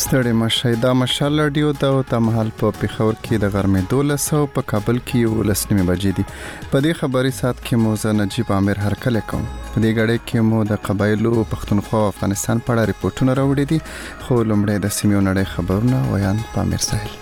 ستړي مشي دا مشال رادیو د مهال په پیښور کې د غرمې 12 په کابل کې 12 بجې دي. په دې خبري سات کې مو زه نجیب عامر هرکله کوم. په دې غړې کې مو د قبایلو پښتونخوا او افغانستان په اړه ریپورتونه راوړي دي. خو لومړی د سیمې نړۍ خبرونه ویان پامیر ساحل.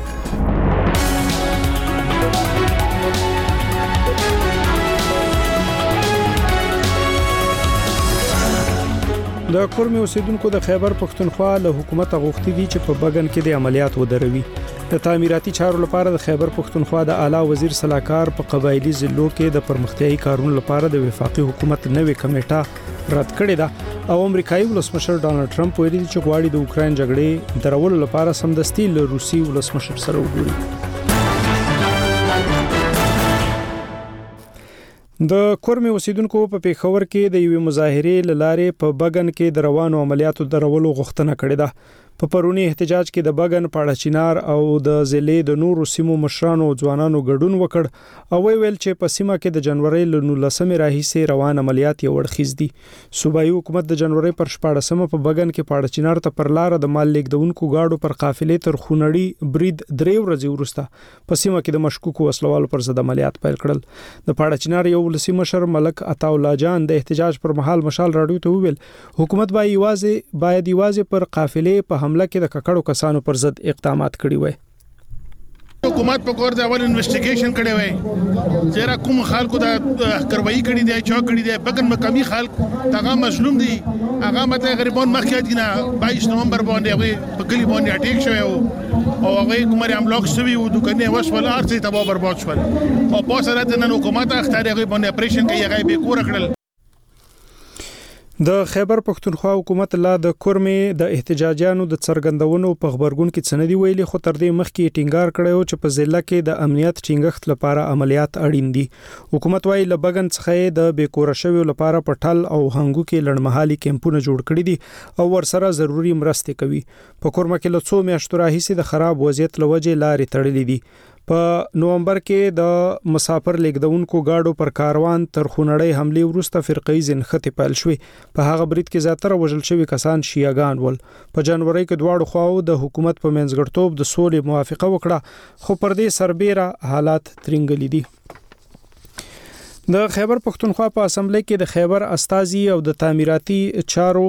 د کورمي اوسیدونکو د خیبر پښتونخوا له حکومت غوښتي دي چې په بګن کې د عملیات ودروي. د تعمیراتي چارو لپاره د خیبر پښتونخوا د اعلی وزیر صلاحکار په قبایلی ضلعو کې د پرمختیايي کارونو لپاره د وفاقي حکومت نوې کمیټه رد کړې ده او امریکایي ولسمشر ډانلډ ټرمپ ویلي چې غواړي د اوکرين جګړې درولو لپاره سمدستي له روسي ولسمشر سره وګوري. د کورمي اوسیدونکو په پیښور کې د یوې مظاهرې لاره په بګن کې د روانو عملیاتو درولو غوښتنه کړې ده. په پرونی احتجاج کې د بګن پاړچینار او د ضلع د نورو سیمو مشرانو او ځوانانو ګډون وکړ او ویل چې په سیمه کې د جنوري ل 19 راهیسې روان عملیات یو ورخیز دي. صوبایي حکومت د جنوري پر 14 په بګن کې پاړچینار ته پر لار د مال لیکدونکو گاډو پر قافلې تر خونړی برید 3 ورځې وروسته په سیمه کې د مشکوکو وسلوالو پر ضد عملیات پیل کړل. د پاړچینار یو ولسی مشر ملک عطا الله جان د احتجاج پر مهال مشال راډیو ته ویل حکومت باید یوازې پر قافلې په حمله کې د ککړو کسانو پر ضد اقدامات کړي وای. حکومت په کور د اول انویسټیګیشن کړي وای چیرې کوم خلکو د کاروایی کړي دی چا کړي دی بګن مقامي خلک دغه مظلوم دي هغه مته غریبان مخکې دي نه 22 نومبر باندې په کلی باندې اٹیک شوی او هغه کومري املاک سوي او دکانې وسول ارڅ تبا برباد شول او په سره د نن حکومت اختیار غي باندې اپریشن کوي هغه به کور کړل. د خیبر پښتونخوا حکومت لا د کورمي د احتجاجانو د څرګندونو په خبرګون کې څنډي ویلي خو تر دې مخکې ټینګار کړو چې په ضلع کې د امنیت ټینګښت لپاره عملیات اړین دي. حکومت وايي لبګن څخه د بیکور شوی لپاره پټل او هنګو کې لړمحالي کیمپونه جوړ کړي دي او ورسره ضروری مرستې کوي. په کورمه کې له 100 میاشتو راهیسې د خراب وضعیت لوجه لارې تړلې دي. په نومبر کې د مسافر لیکدونکو گاډو پر کاروان تر خونړی حمله وروسته فرقې زنخته پیل شوې. په هغه برید کې زیاتره وژل شوی کسان شیعاګان ول. په جنوري کې دواړو خواو د حکومت په منځګړتوب د سولې موافقه وکړه خو پر دې سربېره حالات ترنګلي دي. د خیبر پښتونخوا په اسمبلی کې د خیبر استازي او د تعمیراتي چارو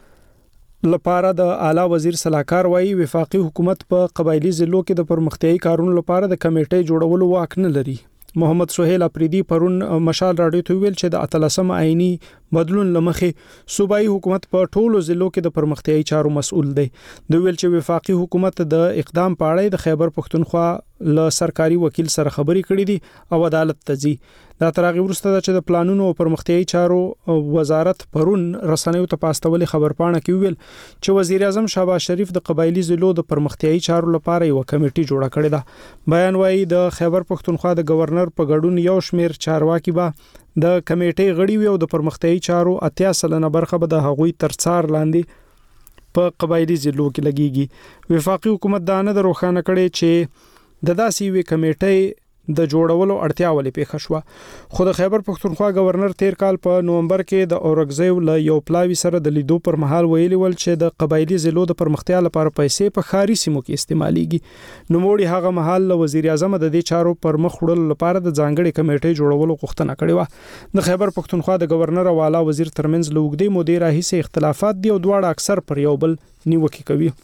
لپاره د اعلی وزیر صلاحکار وایي وفاقي حکومت په قبایلی ضلعو کې د پرمختیايي کارونو لپاره د کمیټې جوړولو واک نه لري. محمد سهیل اپریدي پرون مشال راډیو ته ویل چې د اتلسم آئینی بدلون لمخې صوبایي حکومت په ټولو ضلعو کې د پرمختیايي چارو مسؤل دی. د ویل چې وفاقي حکومت د اقدام په اړه د خیبر پښتونخوا له سرکاري وکیل سره خبرې کړې دي او عدالت ته ځي. دا ترغه ورسته چې د پلانونو او پرمختیايي چارو وزارت پرون رسنیو ته پاستولې خبرپاڼه کې ویل چې وزیر اعظم شهباز شریف د قبایلی ضلعو د پرمختیايي چارو لپاره یو کمیټه جوړه کړې ده. بیان وايي د خیبر پښتونخوا د گورنر په ګډون یو شمیر چارواکي به د کمیټې غړي وي او د پرمختیايي چارو 80% برخه به د هغوی تر څار لاندې په قبایلی ضلعو کې لګيږي. وفاقي حکومت دا نه روښانه کړي چې د داسې وی کمیټې د جوړولو اړتیا ولې پیښ شو. خو د خیبر پښتونخوا گورنر تیر کال په نومبر کې د اورګزیو له یو پلاوی سره د لیدو پر مهال ویلي ول چې د قبایلی ضلعو د پرمختیا لپاره پیسې په خاري سیمو کې استعماليږي. نو موړي هغه مهال له وزیر اعظم د دې چارو پر مخ وړل لپاره د ځانګړي کمیټې جوړولو غوښتنه کړې و. د خیبر پښتونخوا د گورنر او اعلی وزیر ترمنځ لوګدي مودې راهیسې اختلافات دي او دواړه اکثر پر یو بل نیوکه کوي.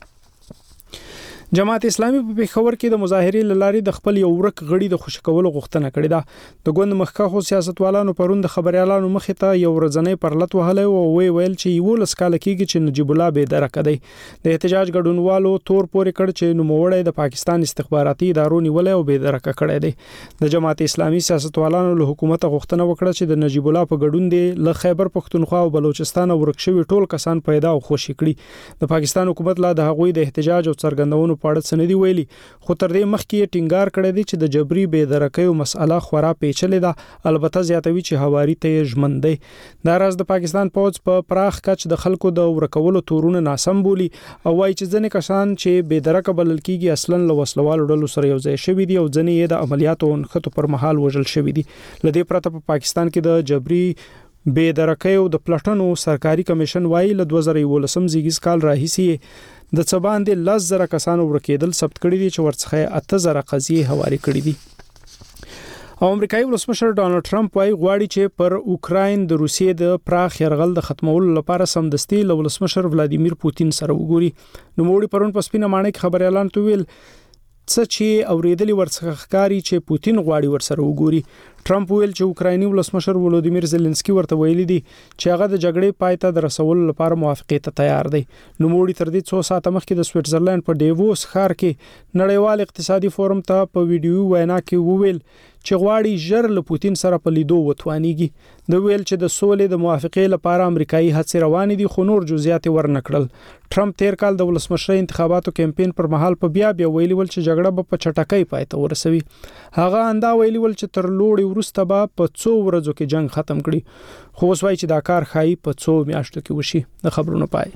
جماعت اسلامي په پیښور کې د مظاهرې لاري د خپل یو ورک غړي د خوشکولو غوښتنه کړې ده. د ګوند مخکخو سیاستوالانو پرون د خبريالانو مخې ته یو ورځنۍ پرلط وهله او ویل چې یو لسکاله کېږي چې نجیب الله به درک دی. د احتجاج ګډونوالو تور پورې کړ چې نوموړی د پاکستان استخباراتي ادارو نیولې او به درک کړی دی. د جماعت اسلامي سیاستوالانو له حکومت غوښتنه وکړه چې د نجیب الله په ګډون دی له خیبر پښتونخوا او بلوچستان ورکشوي ټول کسان پیدا او خوشی کړي. د پاکستان حکومت لا د هغوی د احتجاج او څرګندونو په اړه سندي ویلي خو تر دې مخکې ټینګار کړی دی چې د جبري بې درکۍ مسأله خورا پیچلې ده. البته زیاتوي چې هواري ته ژمن دی. دا راز د پاکستان پوځ په پراخ کچ د خلکو د ورکولو تورونه ناسم بولی او وايي چې ځنې کسان چې بې درکه بلل کیږي اصلا له وسلوالو ډلو سره یو ځای شوي دي او ځنې یې د عملیاتو نښتو پر مهال وژل شوي دي. لدې پرته په پاکستان کې د جبري بې درکۍ او د پلټنو سرکاري کمیشن وايي له 2019 زیږیز کال راهیسې د څه باندې 10,000 کسانو ورکېدل ثبت کړي دي چې ورڅخه 8,000 قضیې حواله کړي دي. او امریکایي ولسمشر ډانلډ ټرمپ وايي غواړي چې پر اوکراین د روسیې د پراخ يرغل د ختمولو لپاره سمدستي له ولسمشر ولادیمیر پوتین سره وګوري. نو موږ پرون په سپینه مانه کې خبر اعلان تویل څه چې اوریدلی ورڅخه ښکاری چې پوتین غواړي ورسره وګوري. ټرمپ ویل چې اوکرایني ولسمشر ولودیمیر زيلنسکي ورته ویلي دي چې هغه د جګړې پای ته رسولو لپاره موافقه ته تیار دی. نو موږ تر دې 2 ساعته مخکې د سویټزرلند په ډیووس ښار کې نړیوال اقتصادي فورم ته په ویډیو وینا کې وویل چې غواړي ژر له پوتین سره په لیدو وتوانیږي. د ویل چې د سولې د موافقې لپاره امریکایي هڅې روانې دي خو نور جزئیات ورنکړل. ټرمپ تیر کال د ولسمشر انتخاباتو کمپاین پر مهال په بیا ویلي ول چې جګړه به په چټکۍ پای ته ورسوي. هغه اندا ویلي ول چې تر لوړې وروسته به په 2 ورځو کې جنگ ختم کړي. خو اوس وايي چې دا کار خایي په 2 میاشتو کې وشي. د خبرونو پای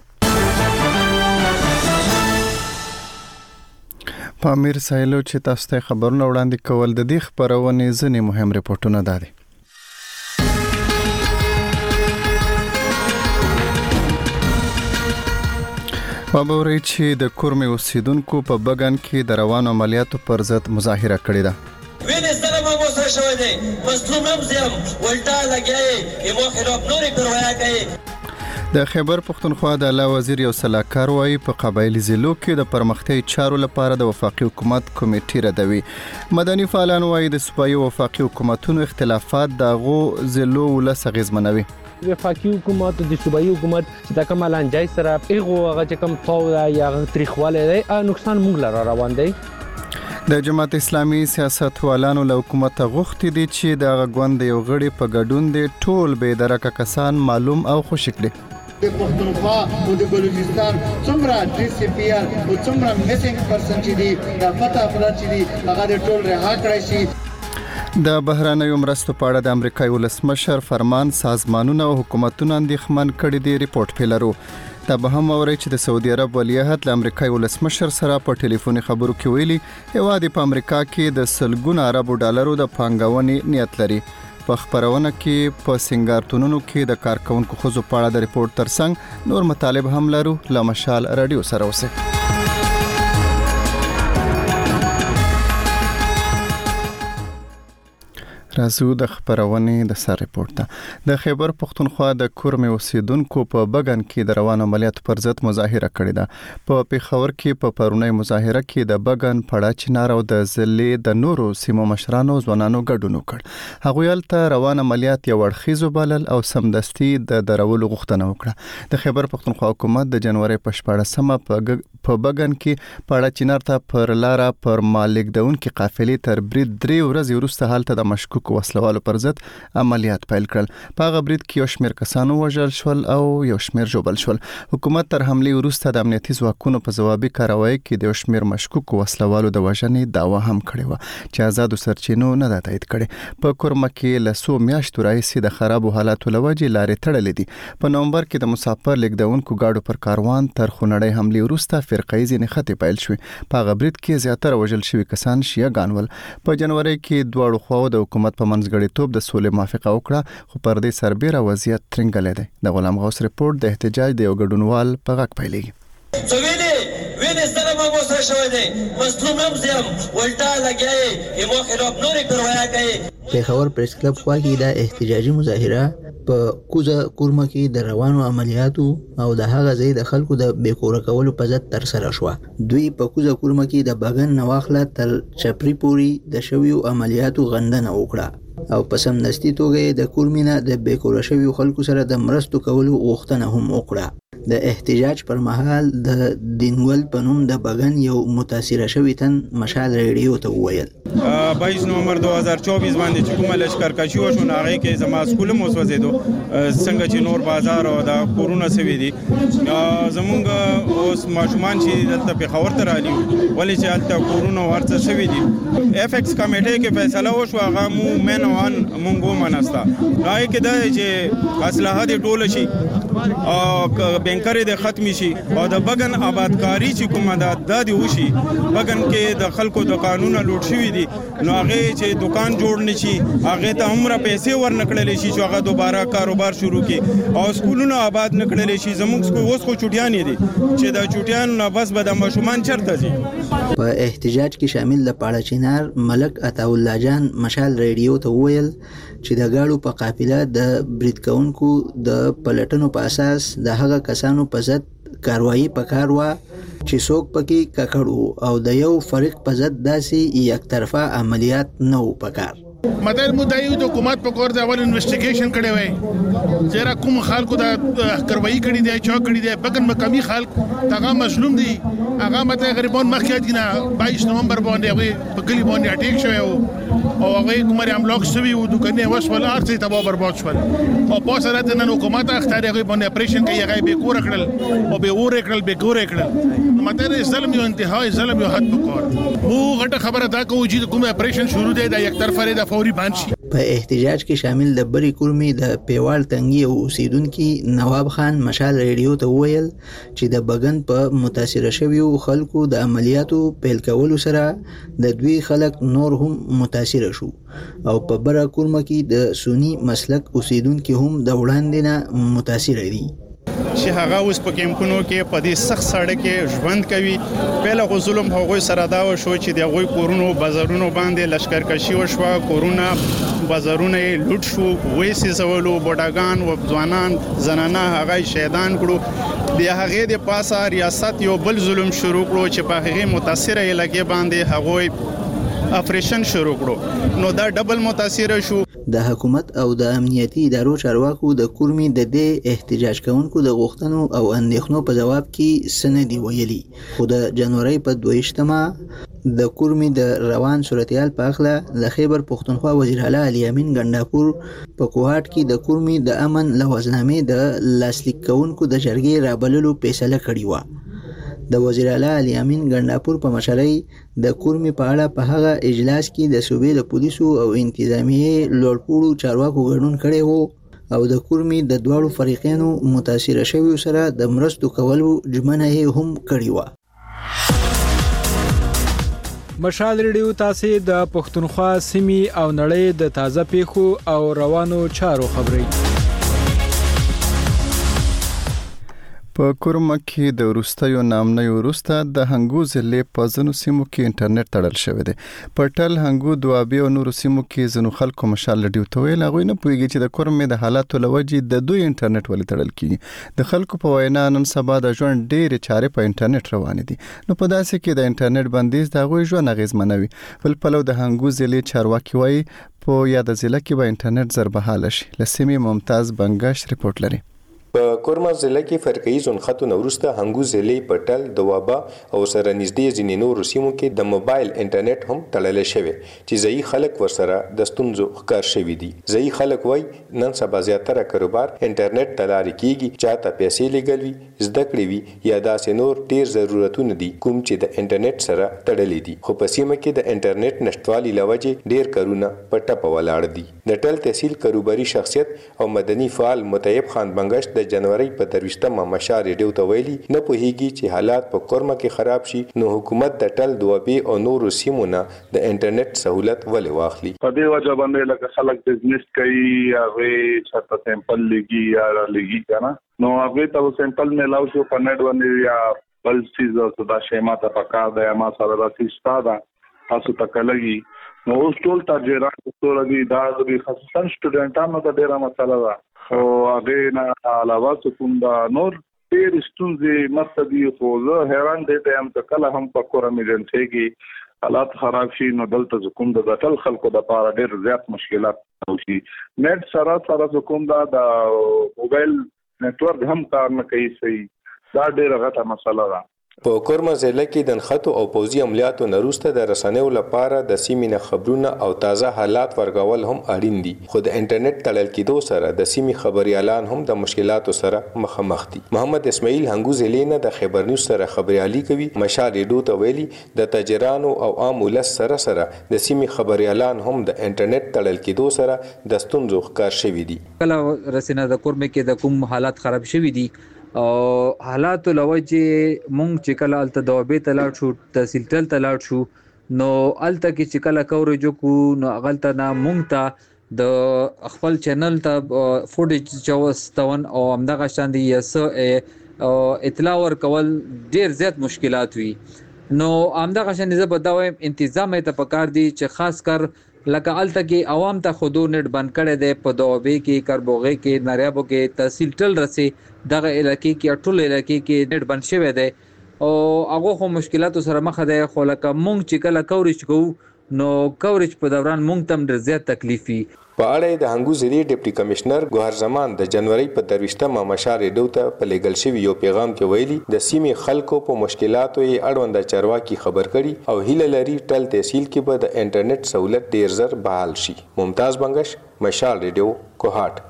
په امیر سایلو چې تاسو ته خبرونه وړاندې کول د دې خبرونه ځنې مهم ریپورتونه دادي. وبوري چې د کورمې اوسیدونکو په بګن کې د روانو عملیاتو پر ضد مظاهره کړې ده. وینې سره مو سره شوی دی مظلوم هم زم ولټا لګیای یمو خلاف نورې پروايا کوي. د خیبر پختونخوا د اعلی وزیر یو سلاکار وايي په قبایلی ضلعو کې د پرمختیايي چارو لپاره د وفاقي حکومت کمیټې ردوي. مدني فعالان وايي د صوبایي وفاقي حکومتونو اختلافات د غو ضلعو ولس اغیزمنوي. وفاقي حکومت د صوبایي حکومت چې د کوم لانجای سره ایغو هغه چې کوم فاو یا تاریخواله دی نقصان موږ لاره روان دی. د جماعت اسلامي سیاستوالانو له حکومت غوښتي دي چې د غوند یو غړي په ګډون دي ټول به درکه کسان معلوم او خوشی کړي. د پښتونخوا او د بلوچستان څومره ډي سي پی آر او څومره میسنګ پرسن چې دي د پتا افراد چې دي هغه ټول رها کړی شي. د بهرانيو مرستو په اړه د امریکای ولسمشر فرمان سازمانونه او حکومتونه اندېښمن کړي دي. ریپورت پیلرو دا به هم اوري چې د سعودي عرب ولیعهد له امریکای ولسمشر سره په ټلیفوني خبرو کې ویلي هواد په امریکا کې د سلګونو عربو ډالرو د پانګونې نیت لري. په خبرونه کې په سنگارتونونو کې د کارکونکو خزو په اړه د ریپورت ترڅنګ نور مطالب هم لرو. له مشال رادیو سره اوسه رازو د خبرونه د سر ریپورت د خیبر پختونخوا د کورمې اوسیدونکو په بګن کې د روان عملیاتو پر ضد مظاهره کړې ده. په پیښور کې په پرونی مظاهره کې د بګن پړه چنار او د ضلع د نورو سیمو مشرانو ځوانانو ګډون وکړ. هغوی ته روان عملیات یو ورخیزو بلل او سمدستي د درولو غوښتنه وکړه. د خیبر پختونخوا حکومت د جنوري په 14مه په بګن کې پړه چنار ته پر لار پر مالک دون کې قافلې تر برید 3 ورځې وروسته حالت د مشکوک وسلوالو پر ضد عملیات پیل کړل. په هغه برید کې یو شمېر کسانو وژل شول او یو شمېر ژوبل شول. حکومت تر حمله وروسته د امنیتي ځواکونو په ځوابي کاروایی کې د یو شمېر مشکوک وسلوالو د وژنې دعوا هم کړې و چې آزادو سرچینو نه ده تایید کړې. په کورمه کې له 100 میاشتو راهیسې د خرابو حالاتو لوجې لارې تړلې دي. په نومبر کې د مسافر لیږدونکو گاډو پر کاروان تر خونړۍ حمله وروسته فرقایي نښتې پیل شوې. په هغه برید کې زیاتره وژل شوي کسان شیعه ګان ول. په جنوري کې دواړو خواو د حکومت په منځګړیتوب د سولې موافقه وکړه خو پر دې سربېره وضعیت ترنګلې دی. د غلام غوث ریپورت د احتجاج د یو ګډونوال په غږ پیلېږي. وینې سره مو سره شوی دی مظلوم هم زم ولټا لګیای یمو خلاف نورې پروايا کوي. پیښور پریس کلب خوا کې د احتجاجي مظاهره په کوزه کورمه کې د روانو عملیاتو او د هغه ځای د خلکو د بیکوره کولو په ضد تر سره شو. دوی په کوزه کورمه کې د بګن نواخله تر چپری پوری د شویو عملیاتو غندنه وکړه او په سمدستي توګه د کورمینه د بیکوره شویو خلکو سره د مرستو کولو غوښتنه هم وکړه. د احتجاج پر مهال د دینول په نوم د بګن یو متاثره شوی تن مشال ریډیو ته وویل 22 نومبر 2024 باندې چې کومه لشکرکشي وشو هغه کې زما سکول مو سوځیدو څنګه چې نور بازار او د کورونا سوي دي زمونږ اوس ماشومان چې دلته په خبر تر علي ولې چې دلته کورونا ورڅ سوي دي اف ایکس کمیټې کې فیصله وشو هغه مو من وان مونږه مناستا راي کې دا چې اصلاحات ټول شي بینکرې د ختم شي او د بغن آبادکاری چې کومه د دی وشي بغن کې د خلکو د قانون لوټ شوی دي نو هغه چې دکان جوړ نشي هغه ته عمره پیسې ورنکړل شي چې هغه دوباره کاروبار شروع کړي او سکولونه آباد نکړل شي زموږ اوس خو چټیان دي چې د چټیان نه بس به د مشومان چرته دي. په احتجاج کې شامل د پاړه چینار ملک عطاالله جان مشال ریډیو ته وویل چې د گاډو په قافله د برید کوونکو د پلټنو په اساس د هغه کسانو په ضد کاروایی پکار و چې څوک پکې ککړ او د یو فریق په ضد داسې یک طرفه عملیات نه و پکار. مدار مدعی د حکومت په کور د اول انویسټیګیشن کړي وای چیرې کوم خلکو د کاروایی کړي دی چا کړي دی بګن مقامی خلک تاغه مظلوم دي هغه مته غریبان مخکې دي نه 22 نومبر باندې هغه په کلی باندې اٹیک شوی او هغه کومري املاک سوي او دکانې وسول ارڅ تباہ برباد شول او په سره د نن حکومت اختیار هغه باندې اپریشن کوي هغه به کور کړل او به ور کړل به ګور کړل مته ظلم یو انتهای ظلم یو حد پکور وو غټه خبره دا کوي چې کوم اپریشن شروع دی د یک طرفه د فوري بانشي. په احتجاج کې شامل د بری کورمي د پیوال تنګي او اوسیدونکو نواب خان مشال ریډیو ته وویل چې د بغن په متاثر شویو خلکو د عملیاتو پیل کولو سره د دوی خلک نور هم متاثر شو او په بره کورمه کې د سونی مسلک اوسیدونکو هم د وړاندې نه متاثر دي چې هغه اوس په کیمپونو کې په دې سخت سړک کې ژوند کوي. پهله خو ظلم هغوی سره دا وشو چې د هغوی کورونو بازارونو باندې لشکرکشي وشوه کورونه بازارونه لوټ شو وې سیزولو بوډاګان و ځوانان زنانه هغه شهیدان کړو د هغه د پاسه ریاست یو بل ظلم شروع کړو چې په هغه متاثر علاقې باندې هغوی اپریشن شروع کړو نو دا ډبل متاثر شو. د حکومت او د امنیتي ادارو چارواکو د کورمي د دې احتجاج کوونکو د غوښتنو او اندېښنو په جواب کې سندي ویلي خو د جنوري په 22مه د کورمي د روان صورتحال په اړه د خیبر پښتونخوا وزیر اعلی علي امین ګنداپور په کوهاټ کې د کورمي د امن لوازنامې د لاسلیک کوونکو د جرګې رابللو فیصله کړې و. د وزیر اعلی علي امین ګنداپور په مشرۍ د کورمي په اړه په هغه اجلاس کې د صوبې د پولیسو او انتظامیه لوړپوړو چارواکو ګډون کړی وو او د کورمي د دواړو فریقینو متاثر شویو سره د مرستو کولو ژمنه هم کړې و. مشال ریډیو تاسو د پښتونخوا سیمې او نړۍ د تازه پیښو او روانو چارو خبري. په کورمه کې د وروستیو نامنیو وروسته د هنګو ضلع په ځینو سیمو کې انټرنیټ تړل شوی دی. په ټل هنګو دوابي او نورو سیمو کې ځینو خلکو مشال ریډیو ته ویل هغوی نه پوهېږي چې د کورمې د حالاتو له وجې د دوی انټرنیټ ولې تړل کېږي. د خلکو په وینا نن سبا د ژوند ډېرې چارې په انټرنیټ روانې دي نو په داسې کې د انټرنیټ بندیز د هغوی ژوند اغېزمنوي. بل پلو د هنګو ضلع چارواکي وایي په یاده ضلع کې به انټرنیټ زر بحاله شي. له سیمې ممتاز بنګش رپورټ لري. په کورما ضلع کې فرقي ځونخته نورسته هنګو ضلع پټل دوابا او سره نږدې ځینې نورو سیمو کې د موبایل انټرنیټ هم تړل شوی چې ځای خلک ورسره د ستونزو ښکار شوی دي. ځای خلک وای نن سبا زیاتره کاروبار انټرنیټ تلاري کیږي چاته پیسې لګوي زده کړې وي یا داسې نور ډیر ضرورتونه دي کوم چې د انټرنیټ سره تړلې دي. خو په سیمه کې د انټرنیټ نشټوالي لوجه ډیر کارونه په ټپه ولاړ دي. د ټل تحصیل کاروباري شخصیت او مدني فعال مطیب خان بنګش د جنوري په 23مه مشال ریډیو ته ویلي نه پوهیږي چې حالات په کورما کې خراب شي نو حکومت د ټل دوابي او نورو سیمو نه د انټرنیټ سہولت ولې واخلي. په دې وجه باندې لکه خلک بزنس کوي هغه چاته سیمپل لګي یا لګي کنه نو هغه ته سیمپل ملاو شو په نت باندې یا بل چیز او دا شیما ته پکار دی ما سره راځي ستاده تاسو تکلګي نو اوس ټول تاجران ټول دي دا د خصوصا سټوډنټانو ته ډیره مسله ده او هغه نه علاوه کوم دا نور ډیر ستونزې مستدي خو زه حیران دي ته هم کله هم په کورم ایجنسي کې حالات خراب شي نو دلته کوم د ټل خلکو د پاره ډیر زیات مشکلات شي. نت سره کوم دا د موبایل نتورک هم کار نه کوي صحیح دا ډیره غټه مسله ده. په کورما ضلع کې د نښتو او پوځي عملیاتو نه وروسته د رسنیو لپاره د سیمې نه خبرونه او تازه حالات ورکول هم اړین دي، خو د انټرنیټ تړل کېدو سره د سیمې خبريالان هم د مشکلاتو سره مخامخ دي. محمد اسماعیل هنګو ضلع نه د خبر نیوز سره خبريالي کوي. مشال ریډیو ته ویلي د تاجرانو او عام ولس سره د سیمې خبريالان هم د انټرنیټ تړل کېدو سره د ستونزو ښکار شوي دي. کله رسنه د کورمه کې د کوم حالات خراب شوي دي او حالات لوجه مونږ چې کله الته دوبه تلاړ شو تحصیل تل تلاړ شو نو الته کې چې کله کوریج کو نو غلطه نه مونږ ته د خپل چینل ته فوټیج چوستون او همدغه شان دي اطلاع ورکول ډیر زیات مشکلات وي. نو همدغه شان زه په دا وایم تنظیم ته پکار دي چې خاص کر لکه الته کې عوام ته خودو نت بند کړي دي په دوبه کې کربوغه کې نریابو کې تحصیل تل رسي دغه علاقې کې ټول علاقې کې نت بند شوی دی او هغه خو مشکلاتو سره مخ دی. خو لکه مونږ چې کله کوریج کوو نو کوریج په دوران مونږ تم ډیر زیات تکلیفي. په اړه د هنګو ضلع ډیپټي کمشنر ګوهر زمان د جنوري په 23 مشال ریډیو ته په لګل شوی یو پیغام کې ویلي د سیمې خلکو په مشکلاتو یې اړوند چارواکي خبر کړي او هیله لري ټل تحصیل کې به د انټرنیټ سہولت ډیر زر بحال شي. ممتاز بنگش، مشال ریډیو، کوهاټ.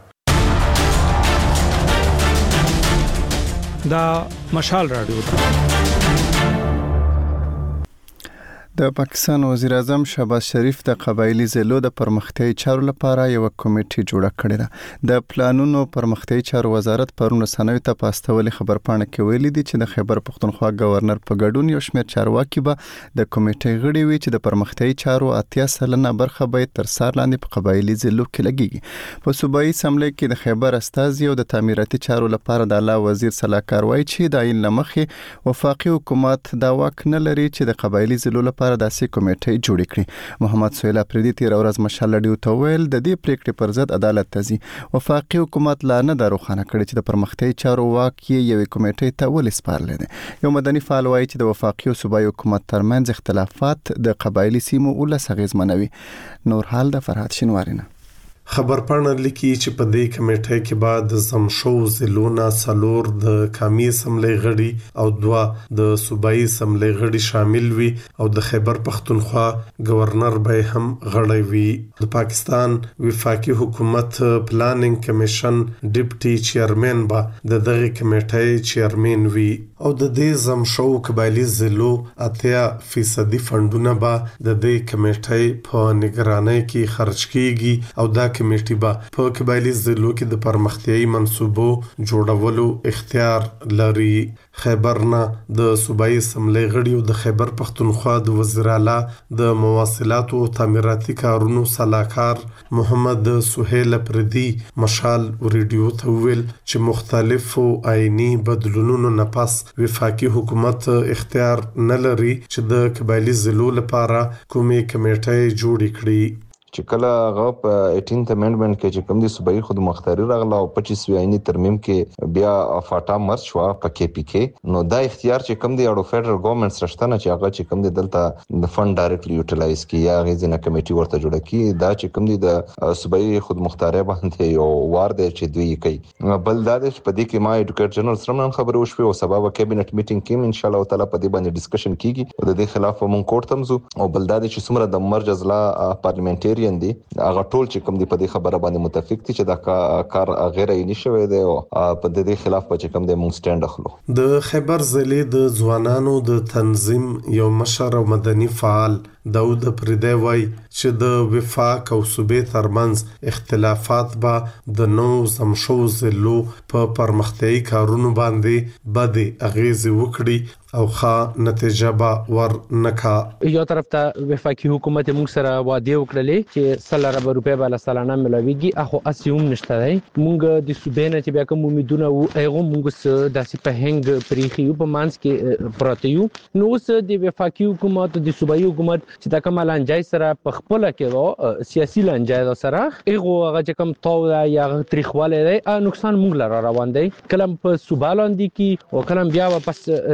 دا مشال رادیو د پاکستان وزیر اعظم شهباز شریف د قبایلی ضلعو د پرمختیايي چارو لپاره یو کمیټه جوړه کړې ده. د پلانونو پرمختیايي چارو وزارت پرون رسنیو ته پاستولې خبرپاڼه کې ویلي دي چې د خیبر پختونخوا گورنر په ګډون یو شمېر چارواکي به د کمیټې غړي وي چې د پرمختیايي چارو 80% برخه به تر سر لاندې په قبایلی ضلعو کې لګيږي. په صوبایي اسمبلی کې د خیبر استازي او د تعمیراتي چارو لپاره د اعلی وزیر صلاحکار وایي چې د عین لمخې وفاقي حکومت دا واک نه لري چې د قبایلی ضلعو لپاره داسې کمیټې جوړې کړي. محمد سهیل اپریدي تیر ورځ مشال ډیو ته ویل د دې پریکړې پر ضد عدالت ته ځي. وفاقي حکومت لا نه دروخانه کړي چې د پرمختیايي چارو واک یې یوې کمیټې ته ولې سپارلی دی. یو مدني فعال وایي چې د وفاقي او صوبایي حکومت ترمنځ اختلافات د قبایلی سیمو ولس اغیزمنوي. نور حال د فرهاد شینواری نه. خبرپاڼه لیکي چې په دې کمیټه کې بعد زمشو ضلعونه څلور د قومي اسمبلی غړي او 2 د صوبایي اسمبلی غړي شامل وي او د خیبر پختونخوا گورنر به هم غړی وي. د پاکستان وفاقي حکومت پلانینګ کمیشن ډیپټي چیرمن به د دغه کمیټې چیرمن وي او د دې زمشو قبایلی ضلعو 80% فندونه به د دې کمیټې په نگرانۍ کې خرج کیږي او دا کمیټه به په قبایلی ضلعو کې د پرمختیايي منصوبو جوړولو اختیار لري. خیبر نه د صوبایي اسمبلی غړي او د خیبر پختونخوا د وزیر اعلی د مواصلات او تعمیراتي کارونو صلاحکار محمد سهیل اپریدي مشال ریډیو ته ویل چې مختلفو آئینی بدلونونو نه پس وفاقي حکومت اختیار نه لري چې د قبایلی ضلعو لپاره کومې کمیټې جوړې کړي. چې کله هغه په 18th امندمنت کې چې کوم دي صوبایي خود مختاري راغله او 25 آئینی ترمیم کې بیا فاټا مرچ وا په کې پی کې نو دا اختیار چې کوم دي اړو فدرل ګورنمنت سرشتنه چې هغه چې کوم دي دلته د فند ډایرکټلی یوټیلایز کی یا غیزنه کمیټي ورته جوړه کی دا چې کوم دي د صوبایي خود مختاري باندې یو وار دی چې دوی کوي. بل دا چې په دې کې ما ایډوکیټر جنرال سره خبرو وشوي او سبا به کابینټ میټینګ کې ان شاء الله تعالی په دې باندې ډسکشن کیږي او د دې خلاف مونږ کورټ تمزو او بل دا چې څومره د مرج ازلا پارلیمنټری دي هغه ټول چې کوم دی په دې خبره باندې متفق دي چې دا کار غیر عیني شوی دی او په دې خلاف چې کوم دی مونږ سټاند اخلو. د خیبر ضلع د ځوانانو د تنظیم یو مشر او مدني فعال داود پردی وای چې د وفاق او صوبې ترمنځ اختلافات به د نو زمشو ضلعو په پرمختیايي کارونو باندې بد اغیز وکړي او ښه نتیجه به ورنکا. یو طرف ته وفاقي حکومت موږ سره وعده وکړلې چې 100 روپۍ به سالانه ملويږي اخو اسيوم نشته دی. موږ د صوبې نه چې بیا کوم امیدونه وو هغه موږ داسې په هنګ پریخي په مانس کې پراته یو. نو اوس د وفاقي حکومت د صوبایي حکومت چې دا کوم لانجای سره په خپل کې سیاسي لانجای سره هغه چې کوم تاو یا تاریخواله دی نقصان موږ لره روان دی. کلم په صوبالاندې کې او کلم بیا واپس د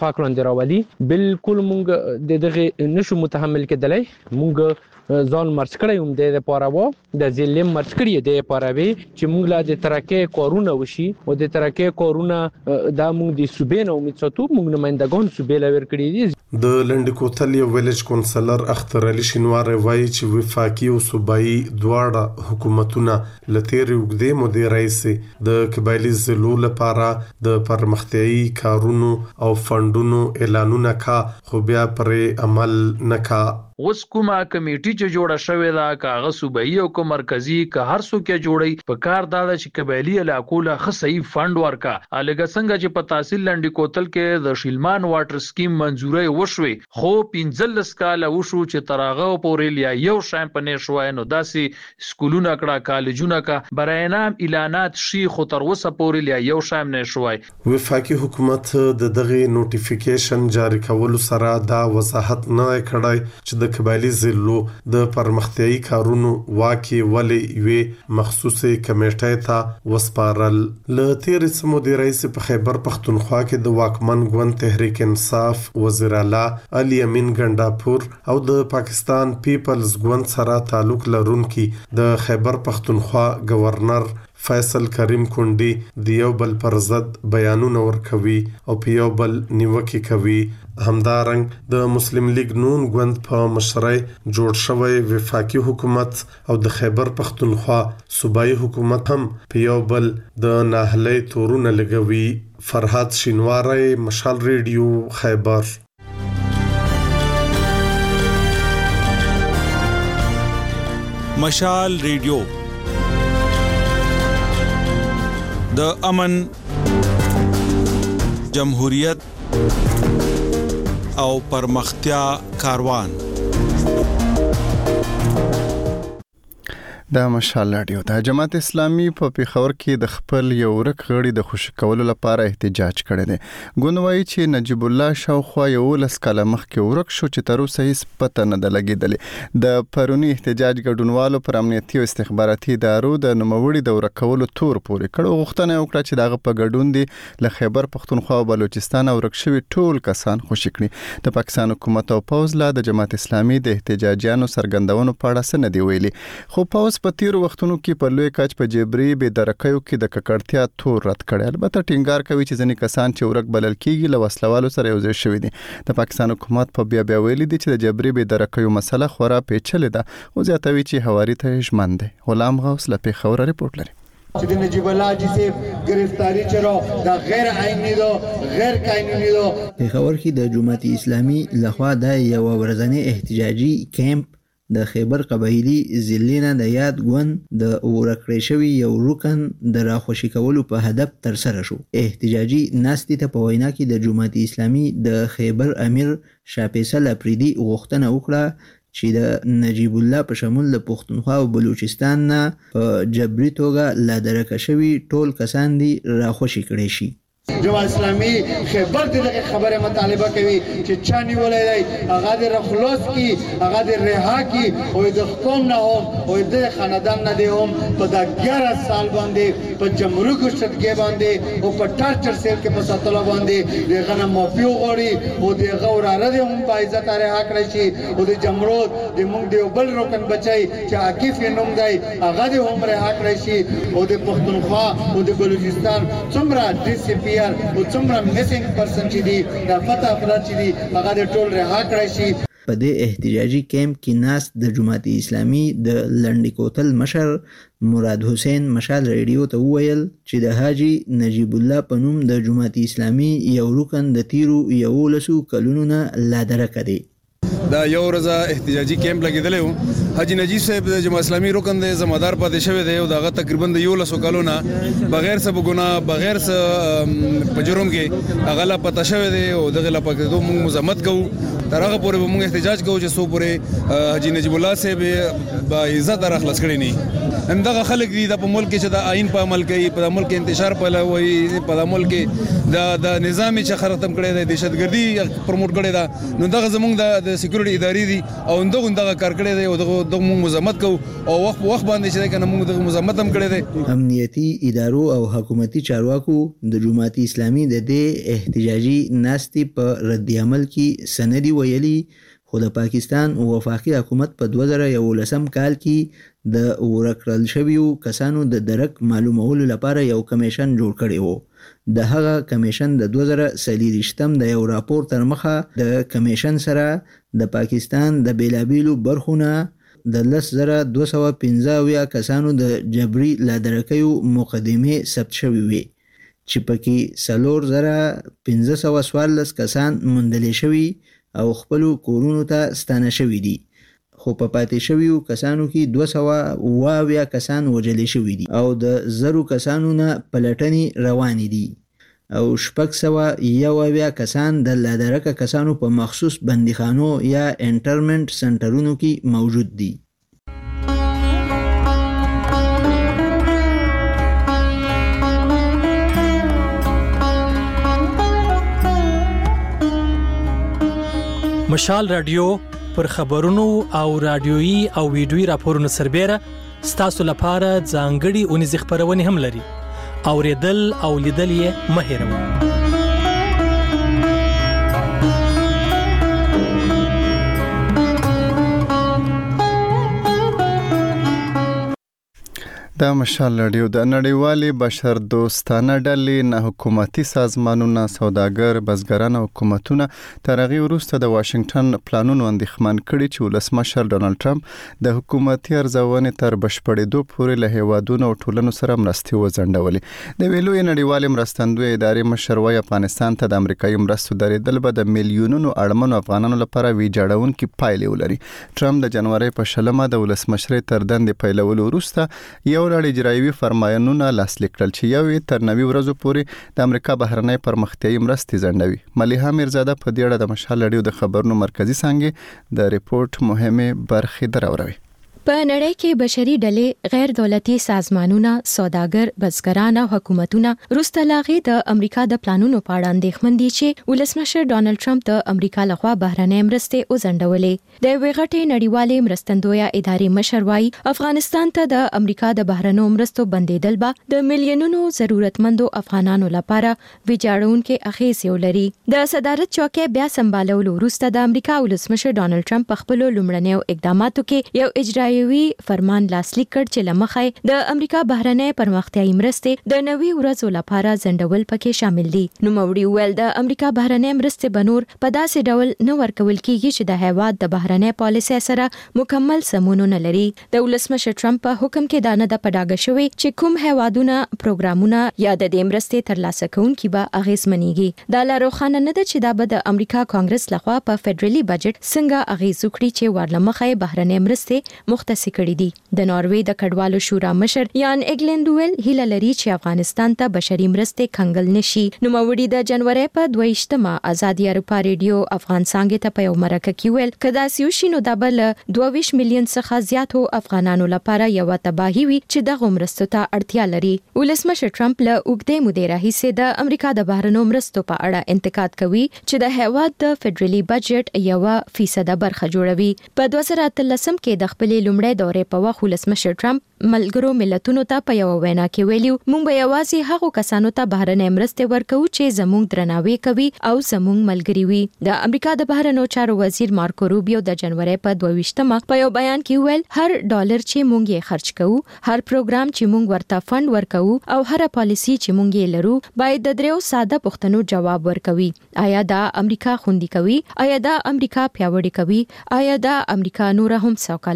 اتفاق لاندې راولي. بالکل مونږ د دغه نشو متحمل کېدلای. مونږ ځان مرچ کړی هم د لپاره وو د ځلې مرچ کړی د لپاره وی چې موږ لا د ترکه کورونه وشي او د ترکه کورونه د موږ د صوبې نو امید ساتو موږ نمائندګان صوبې لور کړی دي. د لنډ کوتل یو ویلج کونسلر اختر علي شینوار وایي چې وفاقي او صوبایي دواړه حکومتونه لتیر وګدې مدیر رئیس د قبایلی زلو لپاره د پرمختیايي کارونو او فندونو اعلانونه کا خو بیا پرې عمل نکا. اوس کومه کمیټي چې جوړه شوې ده کاغه صوبایي او کو مرکزی که هر څوک جوړي په کار دا چې قبایلی علاقو له خصي فند ورکا الګ څنګه چې په تحصیل لنډی کوتل کې د شیلمان واټر سکیم منزوري وشوي خو 15 کال وشو چې تراغه پورې لیا یو شایم پنې شوای نو داسې سکولونه کړه کالجونه کا برینام اعلانات شي خو تر اوسه پورې لیا یو شایم نه شوای. وفاقي حکومت د دغه نوټیفیکیشن جاری کولو سره دا وضاحت نه کړای چې د قبایلی زلو د پرمختیايي کارونو واکي ولې یوه مخصوصه کمیټه ته وسپارل. ل تیر سمو د رئیس په خیبر پختونخوا کې د واکمن ګوند تحریک انصاف وزیر اعلی علي امین ګنداپور او د پاکستان پیپلز ګوند سره تعلق لرونکي د خیبر پختونخوا گورنر فیصل کریم کونډي د یو بل پر ضد بیانونه ورکوي او په یو بل نیوکه کوي. همدارنګ د مسلم لیگ نون ګوند په مشرۍ جوړ شوی وفاقي حکومت او د خیبر پختونخوا صوبایي حکومت هم په یو بل د ناهلۍ تورونه لګوي. فرهاد شینواری، مشال ریډیو، خیبر. مشال ریډیو د امن، جمهوریت او پرمختیا کاروان. د مشال رادیو د جماعت اسلامي په پیښور کې د خپل یو ورک غړي د خوشی کولو لپاره احتجاج کړی دی. ګوندوي چې نجیب الله شاوخوا یو لس کاله مخکې ورک شو چې تر اوسه هیڅ پته نه ده لګېدلې. د پرونی احتجاج ګډونوالو پر امنیتي او استخباراتي ادارو د نوموړي د ورک کولو تور پورې کړ او غوښتنه وکړه چې دغه په ګډون دي له خیبر پختونخوا او بلوچستان ورک شوي ټول کسان خوشی کړي. د پاکستان حکومت او پوز لا د جماعت اسلامي د احتجاجیانو سرګندونو په اړه څه نه دی ویلي، خو پوز په تیرو وختونو کې په لوی کچ په جبري بې درکیو کې د ککړتیا تور رد کړي. البته ټینګار کوي چې ځینې کسان چې ورک بلل کېږي له وسلوالو سره یو ځای شوي دي. د پاکستان حکومت په بیا ویلي دي چې د جبري بې درکیو مسله خورا پیچلې ده او زیاتوي چې هواري ته ژمن دی. غلام غوث له پیښور رپورټ لري. چې نجیب الله جی سے گرفتاری چرو دا غیر آئینی دو غیر قانوني دو. پیښور کې د جماعت اسلامي لخوا د یو ورځنی احتجاجي کیمپ د خیبر قبایلی ضلع د یاد ګوند د ورکړې شوی یو رکن د راخوشي کولو په هدف تر سره شو. احتجاجي ناستې ته په وینا کې د جماعت اسلامي د خیبر امیر شاه فیصل اپریدي غوښتنه وکړه چې د نجیب الله په شمول د پښتونخوا او بلوچستان نه په جبري توګه لا درکه شوي ټول کسان دي راخوشي کړي شي. جماعت اسلامي خیبر دغه خبره مطالبه کوي چې چاني ولای هغه د خلاص کی هغه د رها کی او د قوم نه او د خاندان نه دی هم په 11 سال باندې په جمهوریت شتګي باندې او په ټارچر سیل کې په ساتلو باندې دغه نه معافي وغوړي او دغه وراره د هم په عزت رها کړی شي او د جمهوریت د موږ دی بل رکن بچای چې عاقف نوم دی هغه د هم رها کړی شي او د پښتونخوا او د بلوچستان څومره ډي سي پی او څومره میسنګ پرسن چې دي د فتح افراد چې دي هغه د ټول رها کړی شي. په دې احتجاجي کیمپ کې ناس د جماعت اسلامي د لنډی کوتل مشر مراد حسین مشال ریډیو ته وویل چې د حاجی نجیب الله په نوم د جماعت اسلامي یو رکن د تیرو 11 کلونو نه لا درکه دی. دا یو ورځ احتجاجي کیمپ لګیدلی و. حاجی نجیب صاحب د جماعت اسلامي رکن د زمادار پاتې شوی دی او دغه تقریبا د 11 کلونو بغیر څه ګناه بغیر څه په جرم کې هغه لا پته شوی دی او دغه لا پکې دوه موږ مزمت کوو تر هغه پورې موږ احتجاج کوو چې سو پورې حاجی نجیب الله صاحب با عزت راخلاص کړي نه همدغه خلک دي د ملک چې د آئین په عمل کوي په ملک انتشار په لوي په ملک د نظام چې ختم کړي د دهشتګردي پروموټ کړي دا نو دغه زموږ د سکیورټي ادارې دي او دغه کار کړي دي او دغه موږ مزاحمت کوو او وخت باندې چې کنه موږ دغه مزاحمت هم کړي دي. امنیتي ادارو او حکومتي چارواکو د جماعت اسلامي د دې احتجاجي ناستي په رد عمل کې سندي ویلي خو د پاکستان وفاقي حکومت په 2011 کال کې د ورکړل شویو کسانو د درک معلومولو لپاره یو کمیشن جوړ کړی وو. د هغه کمیشن د 2023 د یو راپور تر مخه د کمیشن سره د پاکستان د بیلابیلو برخونه د 10215 کسانو د جبري لادرکیو مقدمه ثبت شوې وي چې پکې 4514 کسان موندل شوي او خپل کورونو ته ستانه شوي دي خو په پاتې شویو کسانو کې 220 کسان وژل شوي دي او د 0 کسانو نه پلټنې روانې دي او 611 کسان د لادرکه کسانو په مخصوص بندیخانو یا انټرمنټ سنټرونو کې موجود دي. مشال رادیو پر خبرونو او رادیويي او ویډیويي راپورونو سربېره ستاسو لپاره ځانګړي اونیز خبرونه هم لري. اوریدل او لیدل یې مه هېروئ. د مشال رادیو د نړیوالې بشر دوستانه ډلې نه حکومتي سازمانونه سوداګر بزګران او حکومتونه تر هغې وروسته د واشنگټن پلانونو اندېښمن کړي چې ولسمشر ډونالد ټرمپ د حکومتي ارزونې تر بشپړېدو پورې له هیوادونو او ټولنو سره مرستې وځنډولې. د ویلوی نړیوالې مرستندوی ادارې مشر وایي افغانستان ته د امریکایي مرستو درېدل به د میلیونونو اړمنو افغانانو لپاره ویجاړونکي پایلې ولري. ټرمپ د جنوري په 20 د ولسمشرۍ تر دندې پیلولو وروسته یو لړ اجرایوي فرمانونه لاسلیک کړل چې یو تر 90 ورځې پورې د امریکا بهرنۍ پرمختیایي مرستې ځنډوي. ملیحه میرزاده په دې اړه د مشال رادیو د خبرونو مرکزی څنګه د ریپورت مهمه برخې دراوروي. په نړۍ کې بشري ډلې غیر دولتي سازمانونه سوداګر بزګران او حکومتونه روسته لاغي د امریکا د پلانونو په اړه اندېښمن دي چې ولسمشر ډونالد ټرمپ د امریکا لخوا بهرنۍ مرستې وځنډولې. د ویغټې نړیوالې مرستندویه ادارې مشر وایي افغانستان ته د امریکا د بهرنیو مرستو بندیدل به د میلیونونو ضرورتمندو افغانانو لپاره ویجاړونکي اغیزې ولري. د صدارت چوکۍ بیا سمبالولو وروسته د امریکا ولسمشر ډونالد ټرمپ په خپل لومړنیو اقداماتو کې یو اجرایي فرمان لاسلیک کړ چې لمخې د امریکا بهرنۍ پرمختیایي مرستې د 90 ورځو لپاره ځنډول پکې شامل دي. نوموړي ویل د امریکا بهرنۍ مرستې بنور په داسې ډول نه ورکول کیږي چې د هیواد د بهرنۍ پالیسۍ سره مکمل سمون نه لري. د ولسمشر ټرمپ په حکم کې دا نه د پډاګه شوی چې کوم هیوادونه پروګرامونه یا د دې مرستې ترلاسه کوونکي به اغیزمنېږي. دا لا روښانه نه ده چې دا به د امریکا کانګرس لخوا په فدرالي بجټ څنګه اغیز وکړي چې ورلمخې بهرنۍ مرستې مختص کړي دي. د ناروې د کډوالو شورا مشر یان ایګلند ویل هیله لري چې افغانستان ته بشري مرستې کنګل نشي. نوموړي د جنوري په 22 ازادي اروپا ریډیو افغان څنګه ته په یو مرکه کې ویل کدا سیوشینو د بل 22 میلیون څخه زیاتو افغانانو لپاره یو تباہي وي چې د مرستو ته اړتیا لري. ولسمشر ټرمپ له اوږدې مودې راهیسې د امریکا د بهرنیو مرستو په اړه انتقاد کوي چې د هیواد د فدرالي بجټ 1% برخه جوړوي. په 2013 کې د خپل لومړی دورې په وخت ولسمشر ټرمپ ملګرو ملتونو ته په یو وینا کې ویلو مونږ به یوازې هغو کسانو ته بهرنۍ مرستې ورکوو چې زموږ درناوی کوي او زموږ ملګري وي. د امریکا د بهرنیو چارو وزیر مارکو روبیو د جنوري په 22 په یو بیان کې ویل هر ډالر چې مونږ یې خرج کوو، هر پروګرام چې مونږ ورته فند ورکوو او هر پالیسی چې مونږ یې لرو باید د دریو ساده پوښتنو جواب ورکوي. آیا دا امریکا خوندي کوي؟ آیا دا امریکا پیاوړې کوي؟ آیا دا امریکا نور هم سوکاله کوي؟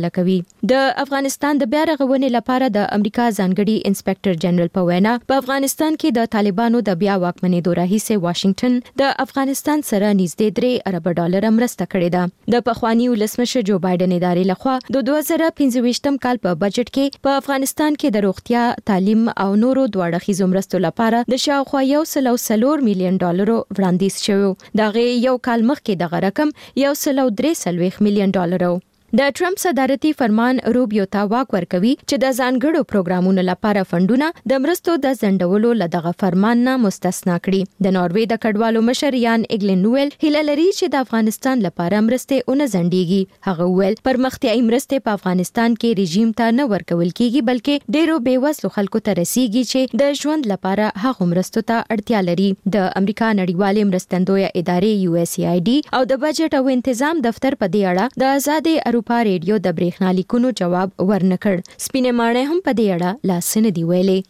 د افغانستان د بیا رغونې لپاره د امریکا ځانګړي انسپکټر جنرال په وینا په افغانستان کې د طالبانو د بیا واکمنېدو راهیسې واشنگټن د افغانستان سره نږدې $3 ارب مرسته کړې ده. د پخوانی ولسمشر جو بایدن ادارې لخوا د 2025م کال په بجټ کې په افغانستان کې د روغتیا، تعلیم او نورو دواړه مرستو لپاره د شاوخوا $104 میلیون وړاندیز شوی. دغه یو کال مخکې دغه رقم $143 میلیون. د ټرمپ صدارتي فرمان روبیو ته واک ورکوي چې د ځانګړو پروګرامونو لپاره فندونه د مرستو د ځنډولو لدغه فرمان نه مستثنا کړي. د ناروې د کډوالو مشر یان ایګلن نوول هیله لري چې د افغانستان لپاره مرستې اون ځنډيږي. هغه وویل پرمختیایي مرستې په افغانستان کې رژیم ته نه ورکول کیږي بلکې ډیرو بیوزلو خلکو ته رسیږي چې د ژوند لپاره هغه مرستو ته اړتیا لري. د امریکا نړیوالې مرستندویه ادارې USAID او د بجټ او تنظیم دفتر په دې اړه د آزاد اروپا ریډیو د برېښنا لیکونو جواب ورنکړ. سپینې ماڼۍ هم په دې اړه لاس نه دی ویلي.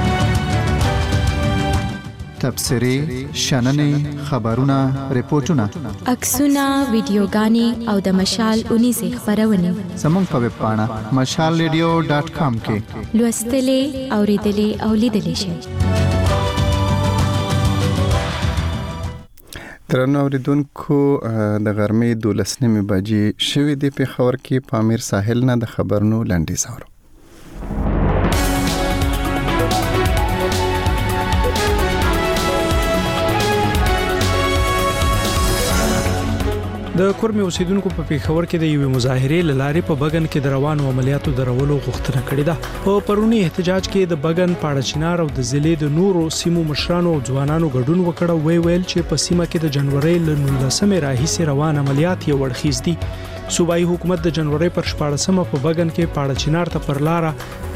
تبصرې، شننې، خبرونه، ریپورتونه، عکسونه، ویډیوګانې او د مشال 19 خبرونه زموږ په ویب پاڼه mashalradio.com کې لوستلې، اوریدلې او لیدلې شئ. درنو اوریدونکو د غرمې 12 بجې شوې د پیښور کې پامیر ساحل نه د خبرونو لنډیز اورو. د کورمې اوسیدونکو په پیښور کې د یوې مظاهرې لارې په بغن کې د روانو عملیاتو درولو غوښتنه کړې ده. په پرونی احتجاج کې د بغن، پاړچینار او د ضلع د نورو سیمو مشرانو او ځوانانو ګډون وکړ. ویل چې په سیمه کې د جنوري ل 19 راهیسې روان عملیات یو وړخیز دي. صوبایي حکومت د جنوري پر 14 په بغن کې پاړچینار ته پر لار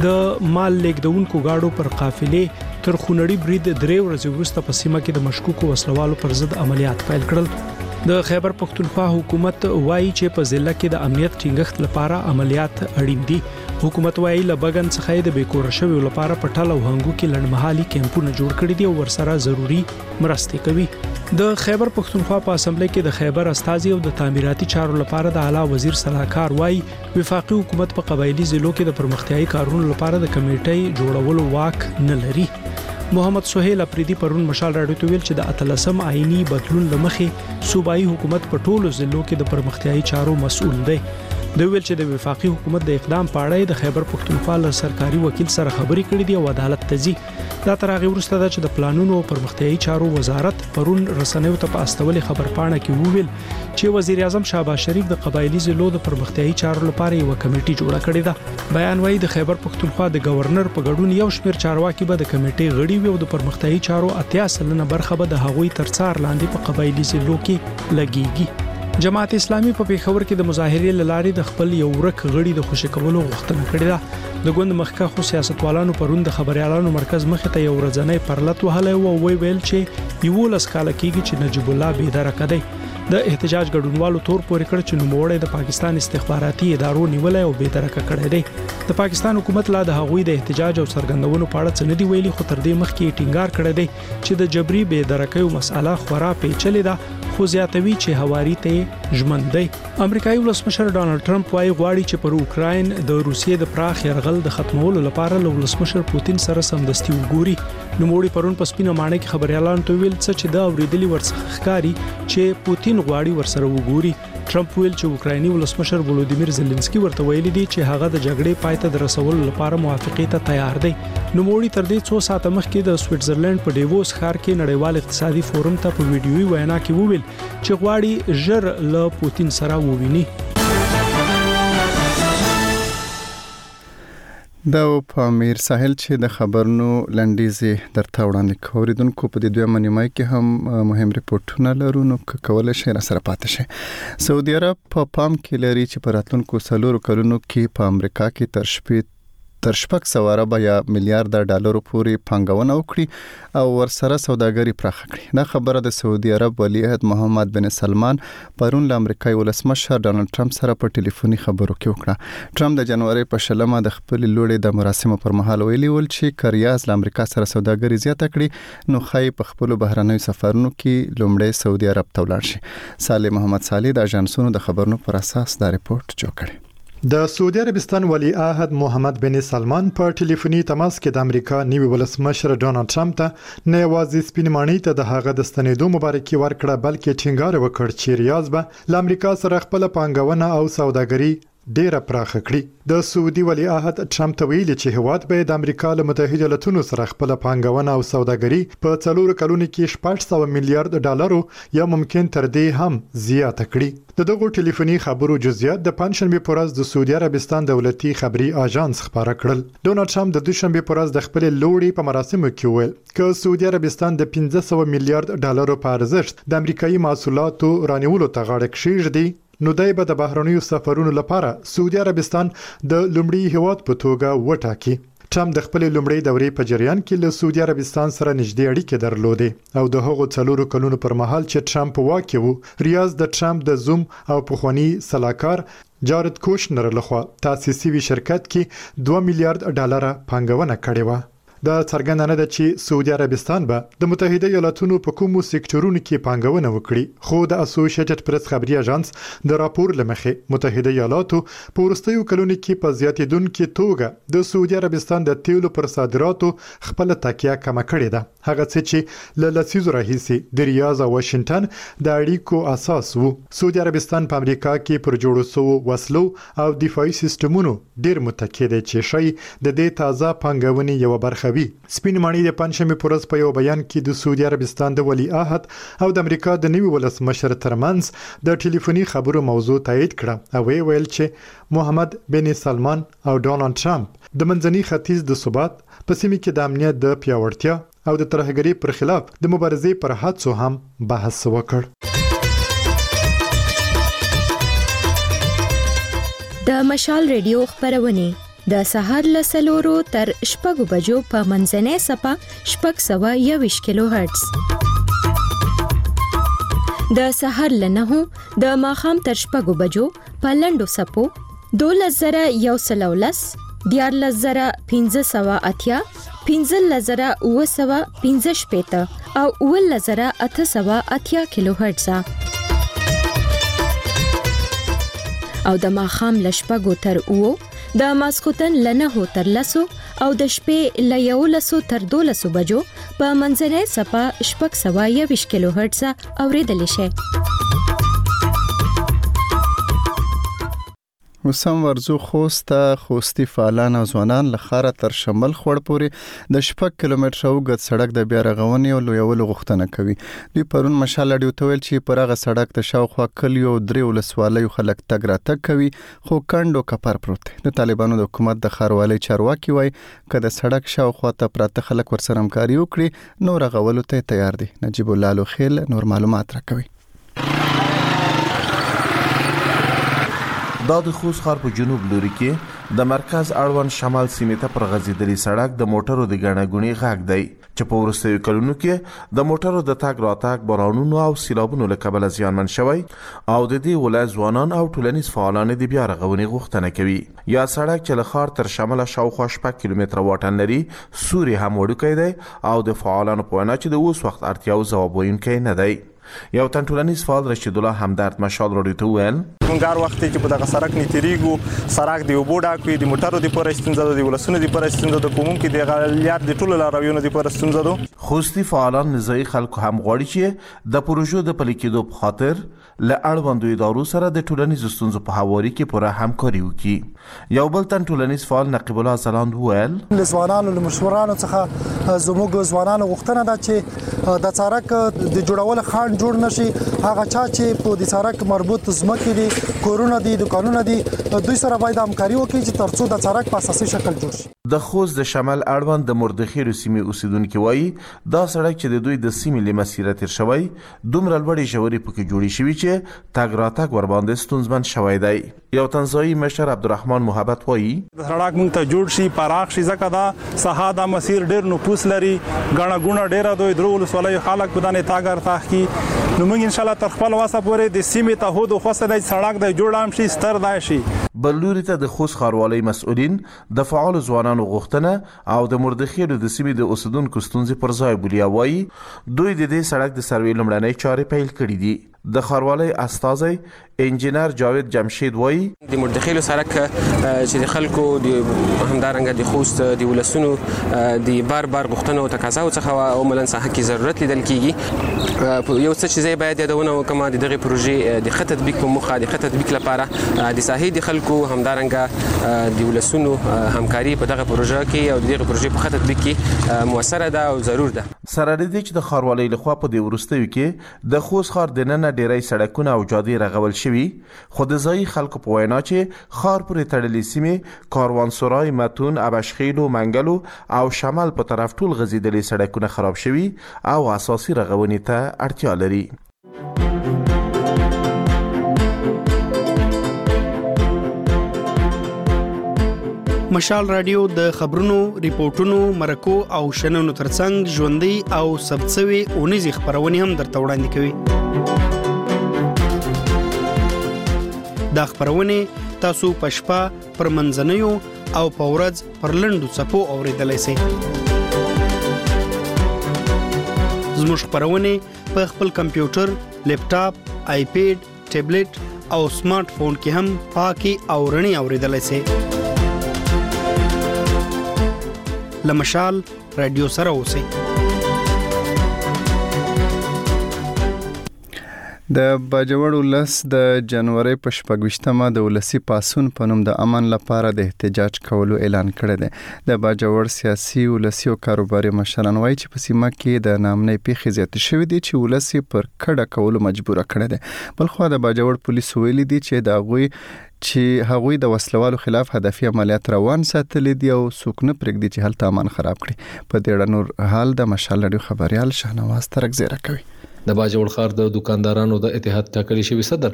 د مال لیږدونکو گاډو پر قافلې تر خونړي برید 3 ورځې وروسته په سیمه کې د مشکوکو وسلوالو پر ضد عملیات پیل کړل. د خیبر پختونخوا حکومت وایي چې په ضلع کې د امنیت ټینګښت لپاره عملیات اړین دي. حکومت وایي له بغن څخه د بیکور شویو لپاره پټل او هنګو کې لړمحالي کیمپونه جوړ کړي دي او ورسره ضروری مرستې کوي. د خیبر پختونخوا په اسمبلی کې د خیبر استازي او د تعمیراتي چارو لپاره د اعلی وزیر صلاحکار وایي وفاقي حکومت په قبایلی ضلعو کې د پرمختیایي کارونو لپاره د کمیټې جوړولو واک نه لري. محمد سہیل اپریدي پرون مشال راډیو ته ویل چې د اتلسم آئینی بدلون لمخې صوبایي حکومت په ټولو ضلعو کې د پرمختیایي چارو مسؤل دی. د ویل چې د وفاقي حکومت د اقدام په اړه د خیبر پختونخوا له سرکاري وکیل سره خبرې کړې دي او عدالت ته ځي. دا تر هغه وروسته ده چې د پلانونو او پرمختیایي چارو وزارت پرون رسنیو ته په استولې خبرپاڼه کې وویل چې وزیر اعظم شهباز شریف د قبایلی ضلعو د پرمختیایي چارو لپاره یو کمیټه جوړه کړې ده. بیان وايي د خیبر پختونخوا د گورنر په ګډون یو شمېر چارواکي به د کمیټې غړي وي او د پرمختیایي چارو 80% برخه به د هغوی ترڅار لاندې په قبایلی ضلعو کې لګيږي. جماعت اسلامي په پیښور کې د مظاهرې لارې د خپل یو ورک غړي د خوشی کولو غوښتنه کړې ده. د ګوند مخکښو سیاستوالانو پرون د خبريالانو مرکز مخې ته یو ورځنی پرلط وهله او ویل چې یو لسکاله کېږي چې نجیب الله بېدرکه دی. د احتجاج ګډونوالو تور پورې کړ چې نوموړی د پاکستان استخباراتي ادارو نیولای او بېدرکه کړی دی. د پاکستان حکومت لا د هغوی د احتجاج او څرګندونو په اړه څه نه دی ویلي، خو تر دې مخکې ټینګار کړی دی چې د جبري بېدرکۍ مسأله خورا پیچلې ده، خو زیاتوي چې هواري ته ژمن دی. امریکایي ولسمشر ډانلډ ټرمپ وايي غواړي چې پر اوکراین د روسیې د پراخ یرغل د ختمولو لپاره له ولسمشر پوتین سره سمدستي وګوري. نوموړي پرون په سپینه ماڼۍ کې خبريالانو ته ویل چې دا اوریدلي ورڅخه ښکاری چې پوتین غواړي ورسره وګوري. ټرمپ ویل چې اوکرایني ولسمشر ولودیمیر زيلنسکي ورته ویلي دی چې هغه د جګړې پای ته د رسولو لپاره موافقې ته تیار دی. نوموړي تر دې 2 ساعته مخکې د سویټزرلند په ډیووس ښار کې نړیوال اقتصادي فورم ته په ویډیويي وینا کې وویل چې غواړي ژر له پوتین سره وویني. دا په امیر ساحل چې د خبرونو لنډیزې درته وړاندې کوو. اوریدونکو په دې دویمه نیمه کې هم مهم ریپورتونه لرو، نو کولای شئ را سره پاتې شئ. سعودي عرب په پام کې لري چې په راتلونکو 4 کلونو کې په امریکا کې تر 600 ارب یا میلیارډ ډالرو پورې پانګونه وکړي او ورسره سوداګري پراخه کړي. دا خبره د سعودي عرب ولی عهد محمد بن سلمان پرون له امریکایي ولسمشر ډانلډ ټرمپ سره په ټلیفوني خبرو کې وکړه. ټرمپ د جنوري په 20 د خپل لوړې د مراسمو پر مهال ویلي ول چې کریاز له امریکا سره سوداګري زیاته کړي نو خای په خپل بهرنیو سفرونو کې لومړی سعودي عرب ته ولاړ شي. صالح محمد صالح د اژانسونو د خبرونو پر اساس دا ریپورت جوړ کړی. د سعودي عربستان ولی عهد محمد بن سلمان په ټلیفوني تماس کې د امریکا نوي ولسمشر ډونالد ټرمپ ته نه یوازې سپین ماڼۍ ته د هغه د ستنېدو مبارکي ورکړه بلکې ټینګار وکړ چې ریاض به له امریکا سره خپل پانګونه او سوداګري ډیره پراخه کړي. د سعودي ولی عهد ټرمپ ته ویلي چې هیواد به د امریکا له متحده ایالاتونو سره خپل پانګونه او سوداګري په 4 کلونو کې 600 میلیارډ ډالرو یا ممکن تر دې هم زیاته کړي. د دغه ټلیفوني خبرو جزئیات د پنځشنبه په ورځ د سعودي عربستان دولتي خبري اژانس خبره کړل. ډونالد ټرمپ د دوشنبه په ورځ د خپل لوړې په مراسمو کې ویل چې سعودي عربستان د 500 میلیارډ ډالرو په ارزښت د امریکایي محصولاتو رانیولو ته غاړه کېږدي، نو دای به د بهرنیو سفرونو لپاره سعودي عربستان د لومړي هیواد په توګه وټاکي. ټرمپ د خپل لومړی دورې په جریان کې له سعودي عربستان سره نږدې اړیکې درلودې او د هغو 4 کلونو پر مهال چې ټرمپ واکې وو، ریاض د ټرمپ د زوم او پخوانی سلاکار جارد کوشنر لخوا تاسیس شوی شرکت کې 2 میلیارډ ډالر پانګونه کړې و. د څرګنده نه ده چې سعودي عربستان به د متحده ایالاتونو په کومو سکتورونو کې پانګونه وکړي، خو د اسوسییټډ پریس خبري اژانس د راپور لمخې متحده ایالاتو په وروستیو کلونو کې په زیاتېدونکو توګه د سعودي عربستان د تیلو پر صادراتو خپل تکیه کم کړې ده، هغه څه چې له لسیزو راهیسې د ریاض او واشنگټن د اړیکو اساس وو. سعودي عربستان په امریکا کې پر جوړو شوو وسلو او دفاعي سیستمونو ډیر متکی دی چې شي د دې تازه پانګونې یو برخه وي. سپین ماڼۍ د پنځشنبه په ورځ په یو بیان کې د سعودي عربستان د ولی عهد او د امریکا د نوي ولسمشر ترمنځ د ټلیفوني خبرو موضوع تایید کړه او ویل چې محمد بن سلمان او ډونالد ټرمپ د منځني ختیځ د ثبات په سیمه کې د امنیت د پیاوړتیا او د ترهګرۍ پر خلاف د مبارزې پر هڅو هم بحث وکړ. د مشال ریډیو خبرونه د سهار له 4 تر 6 بجو په منځنۍ صفه 621 کیلو هرتز، د سهار له 9 د ماښام تر 6 بجو په لنډو صفو 12110 14580 15915 او 11880 کیلو هرتز او د ماښام له 6 تر 9 د ماسخوتن له 9 تر 10 او د شپې له 11 تر 12 بجو په منځنۍ صفه 621 کیلو هرتز اوریدل شي. وسم ورزو خوستي فعالان او ځوانان لخره تر شمال خور پورې د 6 کیلومتر اوږد سړک د بیا رغونې او لویولو غوښتنه کوي. دوی پرون مشال اډیو ته ویل چې پر هغه سړک ته شاوخوا کلیو 3 ولسوالیو خلک تګ راتګ کوي، خو کندو کپر پروت. د طالبانو د حکومت د ښاروالۍ چارواکي وایي که د سړک شاوخوا ته پراته خلک ورسره همکاري وکړي نو رغولو ته تیار دي. نجیب الله لوخیل نور معلومات راکوي. دا د خوست ښار په جنوب لوري کې د مرکز اړوند شمال سیمې ته پر غځېدلي سړک د موټرو د ګڼهګونې غږ دی چې په وروستیو کلونو کې د موټرو د تګ راتګ بارانونو او سیلابونو له کبله زیانمن شوی او د دې ولایت ځوانان او ټولنیز فعالان د بیا رغونې غوښتنه کوي. یا سړک چې له ښار تر شماله شاوخوا 6 کیلومتره واټن لري، سوري هم وړوکی دی او د فعالانو په وینا چې د اوس وخت اړتیاو ځواب ویونکی نه دی. یو تن ټولنیز فعال رشید الله همدرد مشال راډیو ته ویل مونږ هر وخت چې په دغه سړک نه تیریږو، سړک دی وبو ډاک وي، د موټرو د پوره ستونزه د ولسونو د پوره ستونزه د کوم کې د غلیات د ټولو لارویونو د پوره ستونزه ده. خوستي فعالان نزاعي خلکو هم غواړي چې د پروژو د پلي کېدو په خاطر له اړوندو ادارو سره د ټولنیزو ستونزو په هواري کې پوره همکاري وکړي. یو بل تن ټولنیز فعال نقیب الله زلاند ویل ځوانانو له مشورانو څخه زموږ ځوانانو غوښتنه ده چې د سړک د جوړول خان جوړ نشي، هغه چا چې په دې سړک مربوط ځمکې دي، کورونه دي، دکانونه دي، دوی سره باید همکاري وکړي چې ترڅو د سړک په اساسي شکل جوړ شي. د خوست د شمال اړوند د مردخیلو سیمې اوسیدونکو وایي دا سړک چې د دوی د سیمې له مسیره تیر شوی دومره لوړې ژورې پکې جوړې شوي چې تګ راتګ ورباندې ستونزمن شوی دی. یو تنزایی مشر عبدالرحمن محبت وایي د سړک مونږ ته جوړ شي، پراخ شي، ځکه دا ساحه د مسیر ډیر نفوس لري، غاڼه ګونه ډیره دوی درو ولسوالۍ خلک په دانه تاګر تاخ کی نو موږ ان شاء الله تر خپل واسه پورې د سیمې ته هو د خوسته د سړک د جوړام شي ستر دی شي. بلوري ته د خوست ښاروالۍ مسؤلین د فعال ځوانانو غوښتنه او د مردخیلو د سیمې د اوسیدونکو ستونزې پر ځای بولیا وایي دوی د دې سړک د سروې لومړنۍ چارې پیل کړې دي. د خاروالۍ استاذي انجینر جاوید جمشید وایي د مردخیلو سرک چې د خلکو د همدارنګه د خوست د ولسونو د بار غوښتنو او تقاضاو څخه عملاً ساحه کې ضرورت لیدل کیږي. یو څه چې باید یادونه وکم د دغه پروژې د خط تطبیق په مخه د خط تطبیق لپاره د ساحې د خلکو همدارنګه د ولسونو همکاري په دغه پروژه کې او دغه پروژې په خط تطبیق کې موثره ده او ضرور ده. سره دې چې د خاروالۍ لخوا په دې ورستیو کې د خوست ښار د نن ډیری سړکونه او جادې رغول شوي، خو د ځایي خلکو په وینا چې ښار پورې تړلې سیمې کاروانسرای، متون، ابشخیل، منګلو او شمال په طرف ټول غځېدلې سړکونه خراب شوي او اساسي رغونې ته اړتیا لري. مشال رادیو د خبرونو، ریپورتونو، مرکو او شننو ترڅنګ ژوندۍ او ثبتسوي اونیزي خبرونه هم درته وړاندې کوي. دا خبرونه تاسو په شپه پر منځنیو او په ورځ پر لنډو څپو اوریدلای شئ. زموږ خبرونه په خپل کمپیوټر، لیپټاپ، آیپیډ، ټابلیټ او سمارټ فون کې هم پاکي او رڼي اوریدلای شئ. لمشال رادیو سره اوسئ. د باجوړ ولس د جنوري په 28مه د ولسی پاسون په نوم د امن لپاره د احتجاج کولو اعلان کړی دی. د باجوړ سیاسي، ولسی او کاروباري مشران وایي چې په سیمه کې د نامنۍ پیښې زیاتې شوې دي چې ولسی پر کډه کولو مجبور کړی دی. بلخو د باجوړ پولیس ویلي دي چې هغوی د وسلوالو خلاف هدفي عملیات روان ساتلي دي او څوک نه پرېږدي چې هلته امان خراب کړي. په دې اړه نور حال د مشال رادیو خبريال شهنواز ترک زیره کوي. د باجوړ ښار د دکاندارانو د اتحاد ټاکلي شوی صدر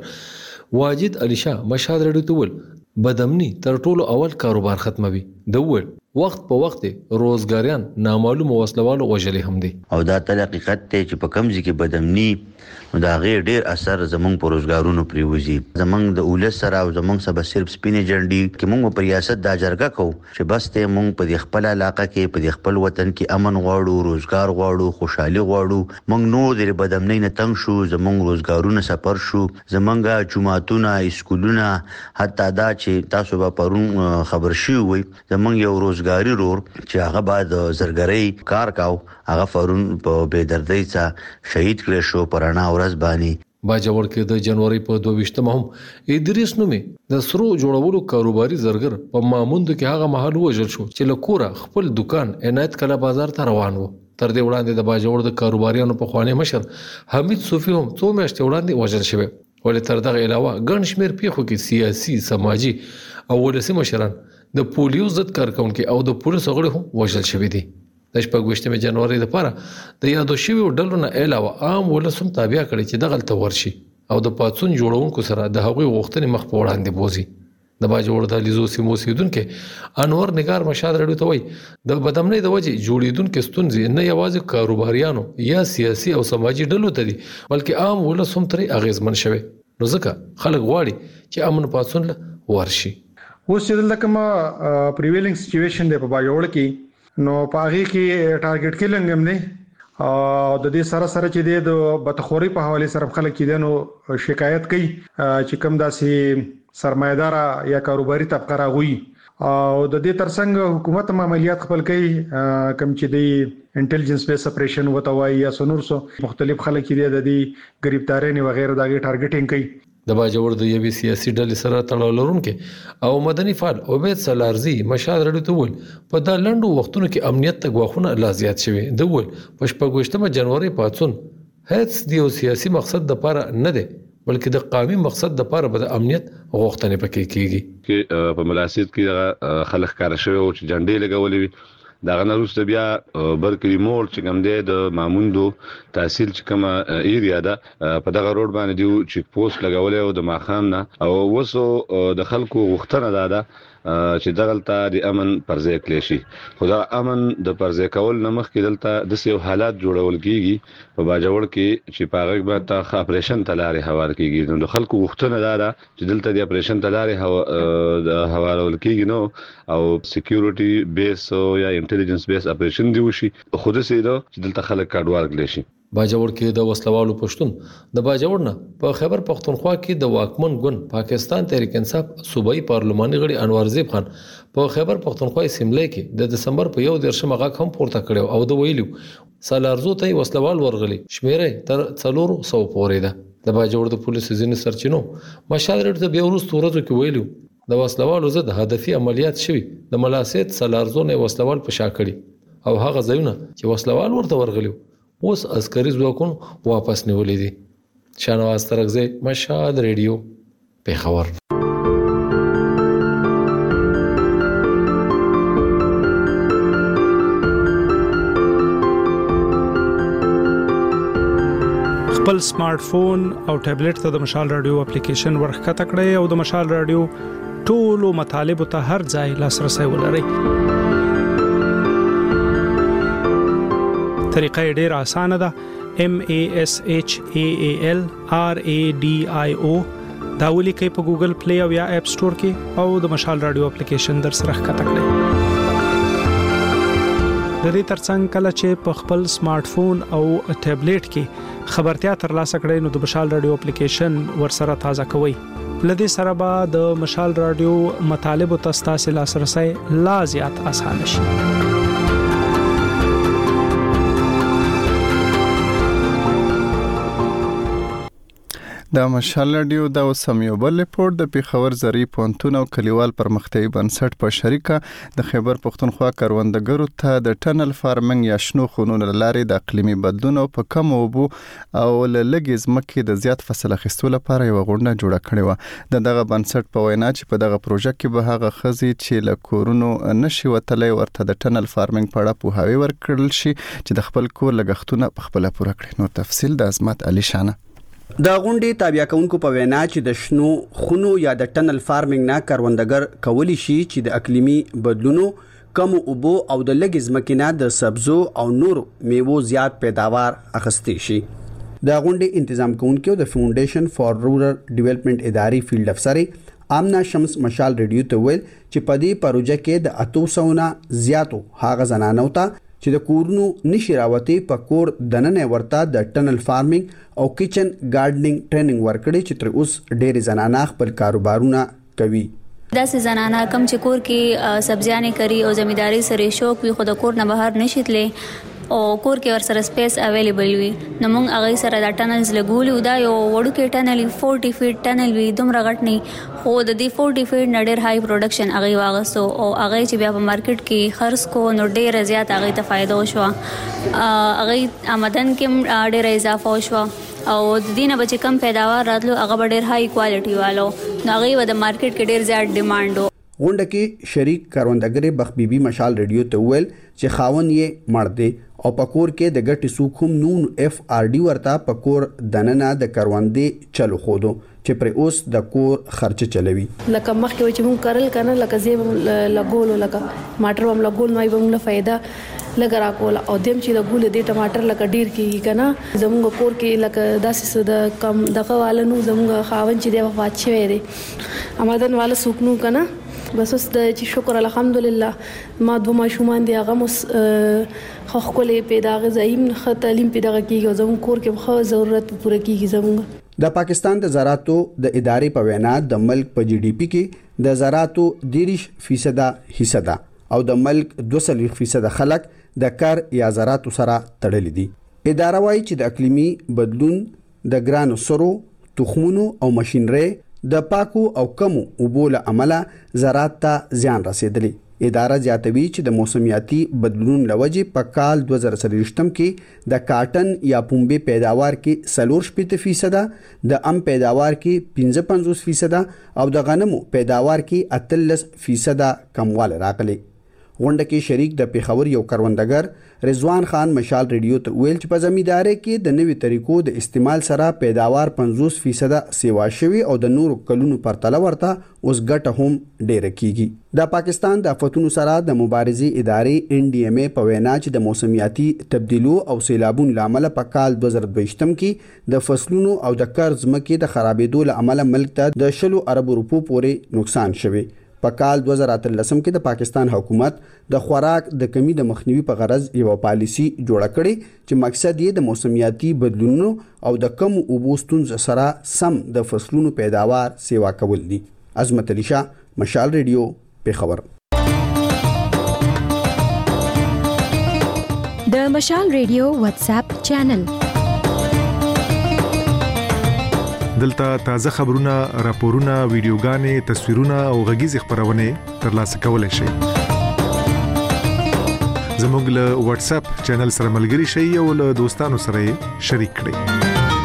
واجد علي شاه مشال رادیو ته ول بدامني تر ټولو اول کاروبار ختموي. د ول وخت په وخت روزګاریان نامعلوم وسلوالو وجلې هم دي او دا تل حقیقت ته چې په کمزې کې بدامني نو دا غیر ډیر اثر زمونږ په روزګارونو پریوزي. زمونږ د اولس سره او زمونږ سبا صرف سپینې جنډي کې مونږ په ریاست دا جرګه کوو چې بس ته مونږ په خپل علاقه کې په خپل وطن کې امن غواړو، روزګار غواړو، خوشحالي غواړو. مونږ نو د بدامنۍ نه تنګ شو، زمونږ روزګارونه سفر شو، زمونږ جماعتونه، اسکولونه، حتی دا چې تاسو به پرون خبر شي وي زمونږ یو روزګاری رور چې هغه بعد زرګرۍ کار کاو، هغه فرون په بېدردۍ څخه شهید کړی شو پرانا ورځ باندې. باجوړ کې د جنوري په 22مه هم ادریس نومې د سرو جوړولو کاروباري زرګر په ماموند کې هغه محل وژل شو چې لکوره خپل دکان عنایت کله بازار ته روان وو. تر دې وړاندې د باجوړ د کاروباریانو په خوانی مشر حمید صوفي هم څو میاشتې وړاندې وژل شوی. ولې تر دغه علاوه ګڼ شمېر پیښو کې سیاسي، سماجی او ولسي مشران، د پولیو ضد کارکونکو او د پولیسو غړي هم وژل شوی دي. د 28 جنوري لپاره د یادو شویو ډلو نه علاوه عام ولسم تابع کړي چې دغه تل ورشي او د پاتون جوړونکو سره د هغوی غوښتنې مخ په وړاندې بوزي. د باجوړ د لیزو سیمو سیدونکو انور نگار مشال رډو ته وای د بدامنۍ د وجې جوړیدونکو ستونزې نه یوازې کاروباریانو یا سیاسي او سماجی ډلو ته دي بلکې عام ولسم ترې اغیزمن شوي. نو ځکه خلک غواړي چې امن پاتون ورشي. اوس چې دلته کومه پریویلینګ سچويشن دی په باجوړ کې نو پاغي کې ټارګټ کیلنګ هم دی او د دې سره چې د بدخوري په حواله سره خلک کې دنو شکایت کوي چې کوم داسې سرمایدار یا کاروباري طبقه راغوي او د دې ترڅنګ حکومت عملیات خپل کوي کوم چې دی انټيليجنس بیس اپریشن وتاوي یا سنورسو مختلف خلک کې د دې غریبتارین و غیره دغه ټارګټینګ کوي. د باجوړ د یوې سیاسي ډلې سره تړاو لرونکو او مدني فعال عبید سلارزي مشال رډو ته ول په دا لنډو وختونو کې امنیت ته غواخونه لا زیات شوي. د ول په 28 جنوري پاتون هیڅ دیو سیاسي مقصد د لپاره نه دی بلکې د قومي مقصد د لپاره د امنیت غوښتنې پکې کیږي. کې په ملاسید کې خلک کار شوی او چې جنډې لګولې وي دا غنروسته بیا برکلی مول چې کوم دی د ماموندو تحصیل چې کومه ایریا ده په دغه روډ باندې دیو چیک پوسټ لګولې او د ماخام نه او وسو د خلکو غوښتنه ده چې دغلته د امن پرځای کړی شي. خو دا امن د پرځای کول نه مخکې دلته د سیو حالات جوړول کیږي په باجوړ کې چې پاغه به تا اپریشن تلاري حواله کیږي. نو د خلکو غوښتنه ده چې دلته د اپریشن تلاري حواله کیږي نو او سکیورټي بیس یا انټيليجنس بیس اپریشن دی وشي خود سي دا چې دلته خلک کډوال کړي شي. باجوړ کې د وسلوالو پښتون د باجوړ نه په خیبر پختونخوا کې د واکمن ګوند پاکستان تحریک انصاف صوبایي پارلماني غړي انوار زیب خان په خیبر پختونخوا اسمبلی کې د دسمبر په 1 غاک هم پورته کړو او د ویلو سالارزو ته وسلوال ورغلي شمیره تر 400 پورې ده د باجوړ د پولیسو ځینې سرچینو مشال ته بیا وروسته ورځو کې ویلو د وسلوالو ضد هدفي عملیات شوي د ملاسیت سالارزو نه وسلوال په شا کړي او هغه ځایونه چې وسلوال ورته ورغلي اوس عسکري ځواکونه واپس نیولې دي شانواز ترغزی مشال ریډیو پیښور خپل سمارټ فون او ټابلیټ ته د مشال رادیو اپلیکیشن ورخکته کړئ او د مشال رادیو ټولو مطالبه ته هر ځای لاسرسي ولرئ. طریقه ډیره اسانه ده. MASHAAL RADIO دا ولیکئ په ګوګل پلی او یا اپ سٹور کې او د مشال رادیو اپلیکیشن در سره ښکته کړئ. د دې ترڅنګ کله چې په خپل سمارټ فون او ټابلیټ کې خبرتیا ترلاسه کړئ نو د مشال رادیو اپلیکیشن ورسره تازه کوئ. لدې سره به د مشال رادیو مطالب او تاسو لاسرسي لا زیات اسانه شي. د مشال رادیو د سمیو بل ریپورت د پیښور زری پونتون او کلیوال پرمختیايي بنسټ په شریکه د خیبر پختونخوا کروندګرو ته د ټنل فارمنګ یا شنو خونونو لارې د اقلیمي بدلون او په کم اوبو او لږ ځمکې د زیات فصل اخیستو لپاره یو غونډه جوړه کړې و. دغه بنسټ په وینا چې په دغه پروژه کې به هغه خزي چې له کورونو نشي وتلای ورته د ټنل فارمنګ په اړه پوهاوی ورکړل شي چې د خپل کور لګښتونه په خپل پوره کړي. نو تفصیل د عظمت علي شانه. د غونډې تابع کونکو په وینا چې د شنو خونو یا د ټنل فارمنګ نه کروندګر کولی شي چې د اقلیمي بدلونو کم اوبو او د لږ ځمکې نه د سبزو او نور میوو زیات پیداوار اخیستی شي. د غونډې تنظیم کوونکو د فاونډیشن فار رورل ډیولپمنٹ اداري فیلډ افسر آمنا شمس مشال ریډیو ته ویل چې په دې پروژه کې د 800 نه زیاتو هغه زنانو ته چې د کورونو نشي راوتی په کور دننه ورته د ټنل فارمنګ او کچن گارډنینګ ټریننګ ورکړي چې تر اوس ډېر زنانه خپل کاروبارونه کوي. داسې زنانه کم چې کور کې سبزیانې کوي او زمینداری سره شوق وي خو د کور نه بهر نشي تللی او کور کې ورسره سپیس اویلیبل وي نو موږ هغه سره د ټنلز لګولو دا یو وړوکی ټنل 40 فیټ ټنل وي دومره غټ نه خو د دې 40 فیټ نه ډېر هاي پروډکشن هغه واغستو او هغه چې بیا په مارکیټ کې خرڅ کو نو ډېر زیات هغه ته فائدہ وشو هغه آمدن کې ډېر اضافه وشو او د دینه بچ کم پیداوار راتلو هغه ډېر هاي کوالټي والو نو هغه د مارکیټ کې ډېر زیات ډیماند غونډه کې شریک کروندګر بخ بیبي مشال ریډیو ته ویل چې خاون یې مړ دی او پکور کې د ګټي سوکوم نون اف ار ډي ورته پکور دننه د کروندې چلو خودو چې پر اوس د کور خرچ چلوي. لکه مخکې چې مونږ کارل کنه لکه زیب لګول لکه ماټر هم لګول نو به موږ فائدہ لګرا کول او دیم چې لګول دي ټماټر لکه ډیر کیږي کنه زموږ کور کې لکه داسې د کم دغه والنو زموږ خاون چې دی وفات شوی دی آمدن والا سوکنو کنه بس اوس د چې شکر الحمدلله ما دوه ماشومان دي هغه مس خو خپل پیدا غزایم خ تعلیم پیدا کیږي زموږ کور کې خو ضرورت پوره کیږي زموږ. د پاکستان د زراعتو د ادارې په وینا د ملک په جی ډي پی کې د زراعتو 30% حصہ ده او د ملک 2% خلک د کار یا زراعتو سره تړلي دي. اداره وايي چې د اقلیمي بدلون د ګرانو سرو تخمونو او ماشينري د پاکو او کمو اوبو له عمله زراعت ته زیان رسیدلی. اداره زیاتوي چې د موسمیاتي بدلون لوجې په کال 2023 کې د کاټن یا پنبې پیداوار کې 40% د ام پیداوار کې 55% او د غنمو پیداوار کې 13% کمواله راغلی. غونډه کې شریک د پیښور یو کروندګر رضوان خان مشال ریډیو ته ویل چې په زمینداری کې د نوي طریقو د استعمال سره پیداوار 50% سیوا شوی او د نورو کلونو پرتله ورته اوس ګټه هم ډیره کیږي. د پاکستان د آفتونو سره د مبارزې ادارې NDMA په وینا چې د موسمیاتي تبدیلو او سیلابونو لامل په کال 2022 کې د فصلونو او د قرض مکه د خرابېدو لامل ملک ته د 10 ارب روپو پورې نقصان شوی. په کال 2013 کې د پاکستان حکومت د خوراک د کمی د مخنیوي په غرض یو پالیسی جوړه کړې چې مقصد یې د موسمیاتي بدلونونو او د کم اوبو ستونزو سره سم د فصلونو پیداوار سیوا کول دي. عظمت علي شاه، مشال ریډیو، پیښور. د مشال ریډیو واتس اپ چینل دلته تازه خبرونه، راپورونه، ویډیوګانې، تصویرونه او غږیز خبرونه ترلاسه کولای شئ. زموږ له واتس اپ چینل سره ملګري شئ او له دوستانو سره شریک کړئ.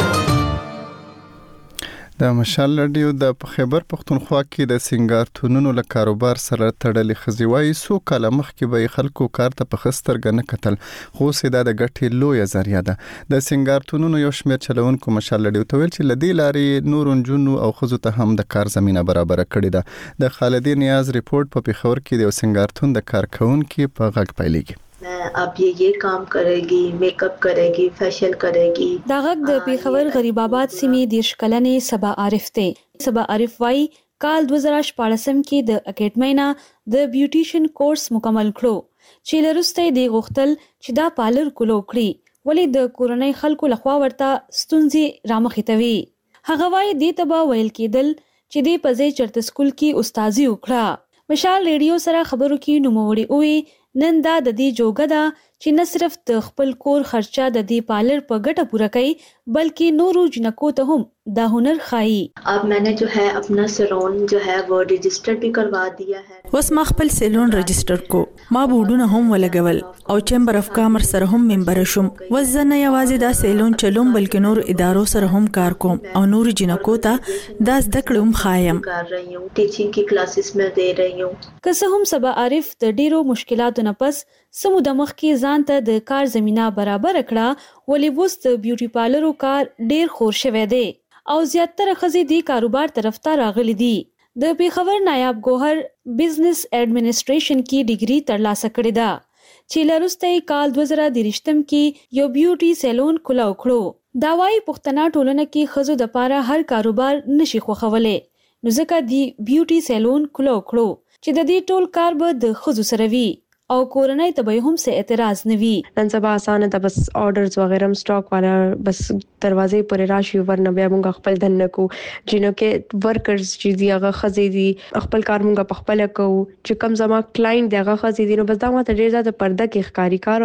د مشال رادیو د خیبر پختونخوا کې د سنگارتونونو له کاروبار سره تړلې خزیوای سو کاله مخکې به خلکو کار ته په خسترګ نه کتل، خو سیدا د ګټې لوی ذریعہ ده. د سنگارتونونو یو شمېر چلونکو مشال رادیو ته ویل چې لدی لارې نور جنونو او خزو ته هم د کار زمينه برابر کړې ده. د خالدی نیاز ریپورت په پیښور کې د سنگارتون د کارکونکو په غږ پیلېږي. अब ये काम करेगी, मेकअप करेगी, फेशियल करेगी. دا غږ د پیښور غریب آباد سیمې د شکلنې سبا عارف ته. سبا عارف وايي کال 2014 کې د اکیډمۍ نه د بیوټیشن کورس مکمل کړو چې لرسته د غختل چې دا پالر کولو کړی ولې د کورنۍ خلکو لخوا ورته ستونزې رامخېتوي. هغه وايي د تبا ویل کېدل چې د پځې چرته سکول کې استادي وکړه. مشال ریډیو سره خبرو کې نوموړي وي نن دا د دې جوګه ده چې نه صرف د خپل کور خرچه د دې پالر په ګټه پوره کوي بلکې نورو جنکو ته هم دا هنر خایي. अब मैंने जो है अपना सैलून जो है वो रजिस्टर भी करवा दिया है. وس ما خپل سیلون رجستر کو، ما بورډونه هم ولګول او چیمبر اف کامرس سره هم ممبر شوم. وزنه یوازې دا سیلون چلوم بلکې نور ادارو سره هم کار کوم او نور جنکو ته دا زده کړم خایم. कर रही हूँ, टीचिंग की क्लासेस में दे रही हूँ. که څه هم سبا عارف د ډیرو مشکلاتو نه پس سمو د مخ کې ځان ته د کار زمينه برابر کړه ولې وست بیوټي پارلرو کار ډیر خور شوه دی او زیاتره خزي دی کاروبار طرف ته راغلي دي. د پیښور نایاب ګوهر بزنس ایڈمنسټریشن کې ډیګري ترلاسه کړې ده چې لروسته کال 2023 کې یو بیوټي سیلون کولو کړو. دا وايي پښتنه ټولنه کې خزو د پاره هر کاروبار نشي خوخولې نو ځکه دی بیوټي سیلون کولو کړو چې د دې ټول کار به د خزو سره وي او کورنۍ ته به هم څه اعتراض نه وي. نن سبا اسانه ده، بس آرډرز وغیرہ هم سٹاک والا بس دروازې پورې راشي ورنه بیا موږ خپل دن کو جنو کې ورکرز چې دی هغه خزي دي خپل کار موږ په خپل کو چې کم زما کلاینټ دی هغه خزي دي نو بس دا ماته ډیر زیات پرده کې ښکاری کار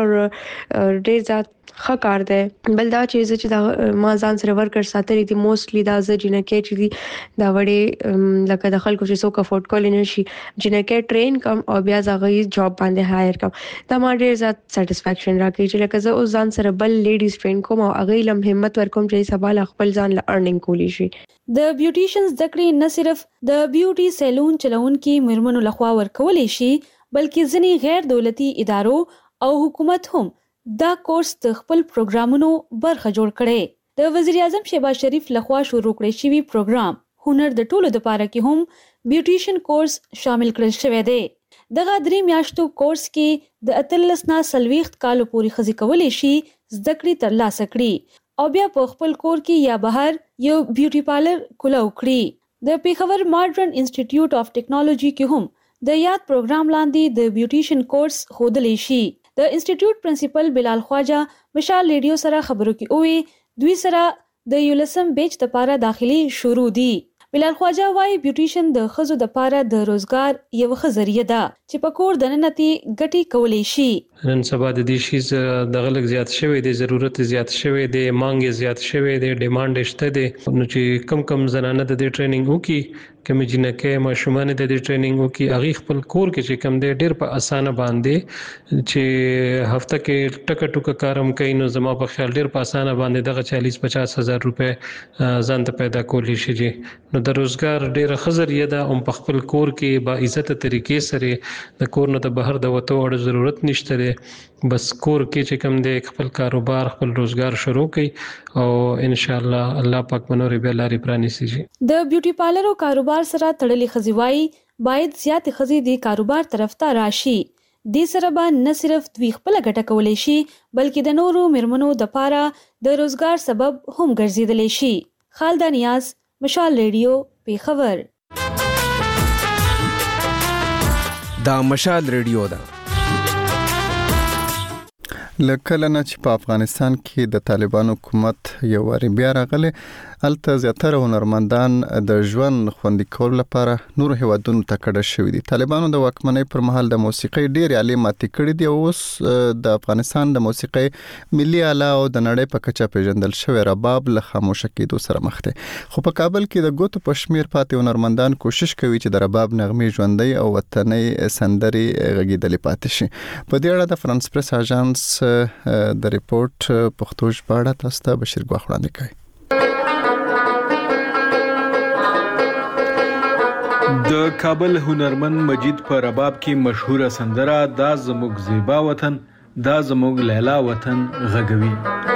او ډیر زیات ښه کار دی. بل دا چې دا ما ځان سره ورکر ساتري دي موستلی دا ځنه کې چې دي دا وړي لکه د خلکو چې څوک افورد کول نه شي جنه کې ټرین کم او بیا ځغی جاب باندې هایر کم دا ما ډیر زیات سټیسفیکشن راکړي چې لکه زه اوس ځان سره بل لیډیز ټرین کوم او هغه لم همت ورکوم چې سبا خپل ځان له ارنینګ کولی شي. د بیوټیشنز دکړې نه صرف د بیوټي سیلون چلونکو مرمنو لخوا ورکولې شي بلکې ځینې غیر دولتي ادارو او حکومت هم دا کورس د خپل پروګرامونو برخه جوړ کړي. د وزیر اعظم شهباز شریف لخوا شروع کړی شوی پروګرام هنر د ټولو د پاره کې هم بیوټیشن کورس شامل کړل شوی دی. دغه 3 میاشتو کورس کې د 13 نه 40 کالو پورې خزي کولې شي زده کړې ترلاسه کړي او بیا په خپل کور کې یا بهر یو بیوټي پارلر کولو کړي. د پیښور ماډرن انسټیټیوټ اف ټیکنالوژي کې هم د یاد پروګرام لاندې د بیوټیشن کورس خودلې شي. د انسټیټیوټ پرنسپل بلال خواجه مشال ریډیو سره خبرو کې وی دوی سره د یولسم بیچ لپاره داخلي شروع دي. بلال خواجه وايي بیوټیشن د خزو د لپاره د روزګار یو ښه ذریعہ ده چې په کور دننتي ګټي کولې شي. نن سبا د دې شي د غلط زیات شوی دی، ضرورت زیات شوی دی، مانګ زیات شوی دی، ډیماند شته دی نو چې کم زنانه د دې ټریننګ وکي کوم جنکه ماشومان د دې ټریننګ وکي هغه خپل کور کې چې کم دی ډیر په اسانه باندې چې هفته کې ټکه ټوکه کارم کوي نو زما په خیال ډیر په اسانه باندې دغه 40-50 هزار روپے ځان ته پیدا کولی شي. نو د روزګار ډیر خزریه ده او په خپل کور کې با عزت طریقې سره د کور نه د بهر د وته وړ ضرورت نشته دی، بس کور کې چې کم دی خپل کاروبار خپل روزګار شروع کړي او ان شاء الله الله پاک منور به لاري پرانیسي. د بیوټي پارلر او کاروبار سره تړلې خزیوای باید زیات خزي د کاروبار طرف ته راشي. د سره به نه صرف دوی خپل ګټه کولای شي بلکې د نورو مرمنو د پاره د روزګار سبب هم ګرځیدلی شي. خالد نیاز، مشال ریډیو، پیښور. دا مشال ریډیو ده. لکه نه چې په افغانستان کې د طالبان حکومت یو واری بیا راغلی، الته زیاتره هنرمندان د ژوند خوندي کولو لپاره نور هیوادونو ته کډه شوي دي. طالبانو د واکمنۍ پر مهال د موسیقۍ ډېرې آلې ماتې کړې دي او اوس د افغانستان د موسیقۍ ملي آله او د نړۍ په کچه پیژندل شوی رباب له خاموشه کېدو سره مخ دی. خو په کابل کې د ګوتو په شمیر پاتې هنرمندان کوشش کوي چې د رباب نغمې ژوندۍ او وطني سندرې غږېدلې پاتې شي. په دې اړه د فرانس پریس اژانس د ریپورت پښتو ژباړه تاسو ته بشیر ګواخ وړاندې کوي. د کابل هنرمند مجید په رباب کې مشهوره سندره دا زموږ زیبا وطن، دا زموږ لیلا وطن غږوي.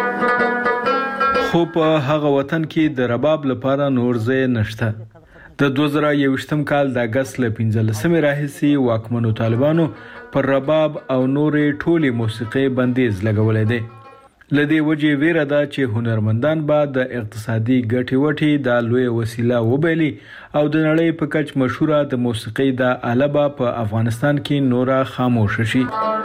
خو په هغه وطن کې د رباب لپاره نور ځای نشته. د 2021 کال د اگست له 15 راهیسې واکمنو طالبانو پر رباب او نورې ټولې موسیقۍ بندیز لګولې دی. لدې وجې ویره ده چې هنرمندان به د اقتصادي ګټې وټې د لوی وسیله وبایلي او د نړۍ په کچ مشهوره د موسیقۍ د آله به په افغانستان کې نوره خاموشه شي.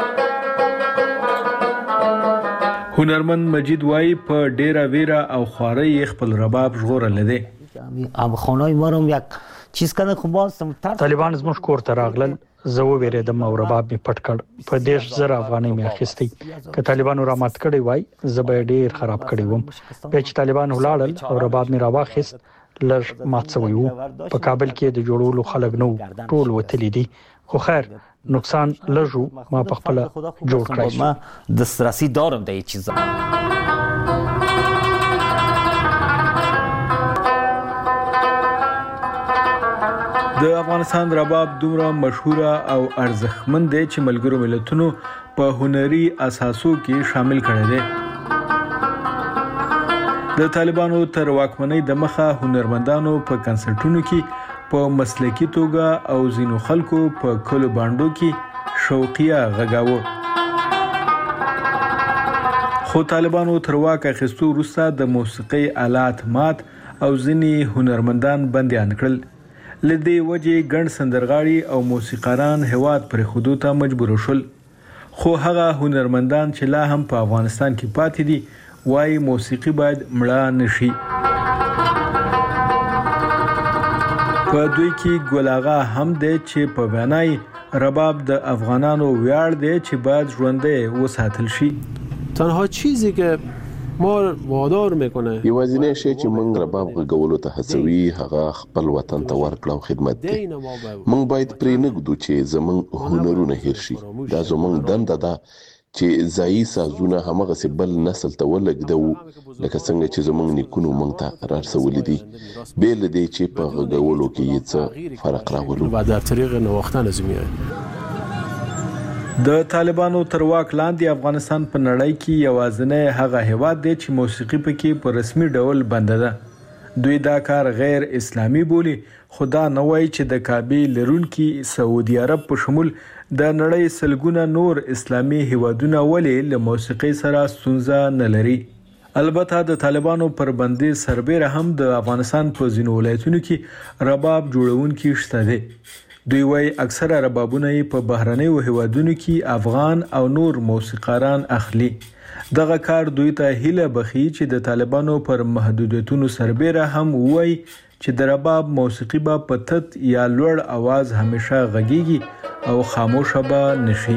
هنرمند مجید وایي په ډیره ویره او خوارۍ خپل رباب ژغورلی دی. خانه‌ی ما رو یک چیز کنه خو باز طالبان زموږ کور ته راغلل، زه وویریدم او رباب می پټ کړ. په 10,000 افغانۍ می اخیستې. که طالبانو را مات کړی وای زه به ډیر خراب کړی وم. بیا چې طالبان ولاړل او رباب می راواخیست لږ مات شوی وو. په کابل کې د جوړولو خلک نو ټول وتلی دي، خو خیر نقصان لږ ما په خپل جوړ کړی. ما دسترسی دارم د این چیزا. د افغانستان رباب دومره مشهوره او ارزښتمن دی چې ملګرو ملتونو په هنري اساسو کې شامل کړی دی. د طالبانو تر واکمنۍ د مخه هنرمندانو په کنسرټونو کې په مسلکي توګه او ځینو خلکو په کلو بانډو کې شوقیه غږاوه. خو طالبانو تر واک اخیستو وروسته د موسیقۍ آلات مات او ځینې هنرمندان بندیان کړل. لدې وجې ګڼ سندرغاړي او موسیقاران هیواد پرېښودو ته مجبور شول. خو هغه هنرمندان چې لا هم په افغانستان کې پاتې دي وایي موسیقي باید مړه نشي. په دوی کې ګل آغا هم دی چې په وینای رباب د افغانانو ویاړ دی چې باید ژوندی وساتل شي. تنها چیزی که ما وادار میکنه یوازینی شی چې موږ رباب غږولو ته هڅوي هغه خپل وطن ته ورکړه او خدمت دی. موږ باید پرې نه ږدو چې زموږ هنرونه هیر شي. دا زموږ دنده ده چې ځایي سازونه همغسې بل نسل ته ولږدوو لکه څنګه چې زموږ نیکونو موږ ته رارسولي دي، بې له دې چې په غږولو کې یې څه فرق راولو. و در طریق نواختن زمینه د طالبانو تر واک لاندې افغانستان په نړۍ کې یوازینی هغه هیواد دی چې موسیقي پکې په رسمي ډول بنده ده. دوی دا کار غیر اسلامي بولي، خو دا نه وایي چې د کعبې لرونکي سعودي عرب په شمول د نړۍ سلګونه نور اسلامي هیوادونه ولې له موسیقۍ سره ستونزه نه لري. البته د طالبانو پر بندیز سربیره هم د افغانستان په ځینو ولایتونو کې رباب جوړونکي شته دي. دوی وایي اکثره ربابونه په بهرنیو هیوادونو کې افغان او نور موسیقاران اخلي. دغه کار دوی ته هیله بخي چې د طالبانو پر محدودیتونو سربیره هم وایي چې د رباب موسیقي به په تت یا لوړ आवाज همیشه غږیږي او خاموشه به نشي.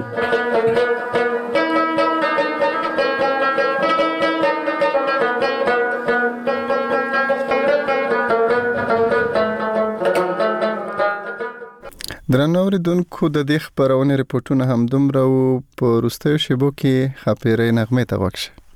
درنو اوریدونکو د دې خبرونې ریپورتونه هم دومره په وروستیو شیبو کې خاپیرې نغمې ته غوږ شئ.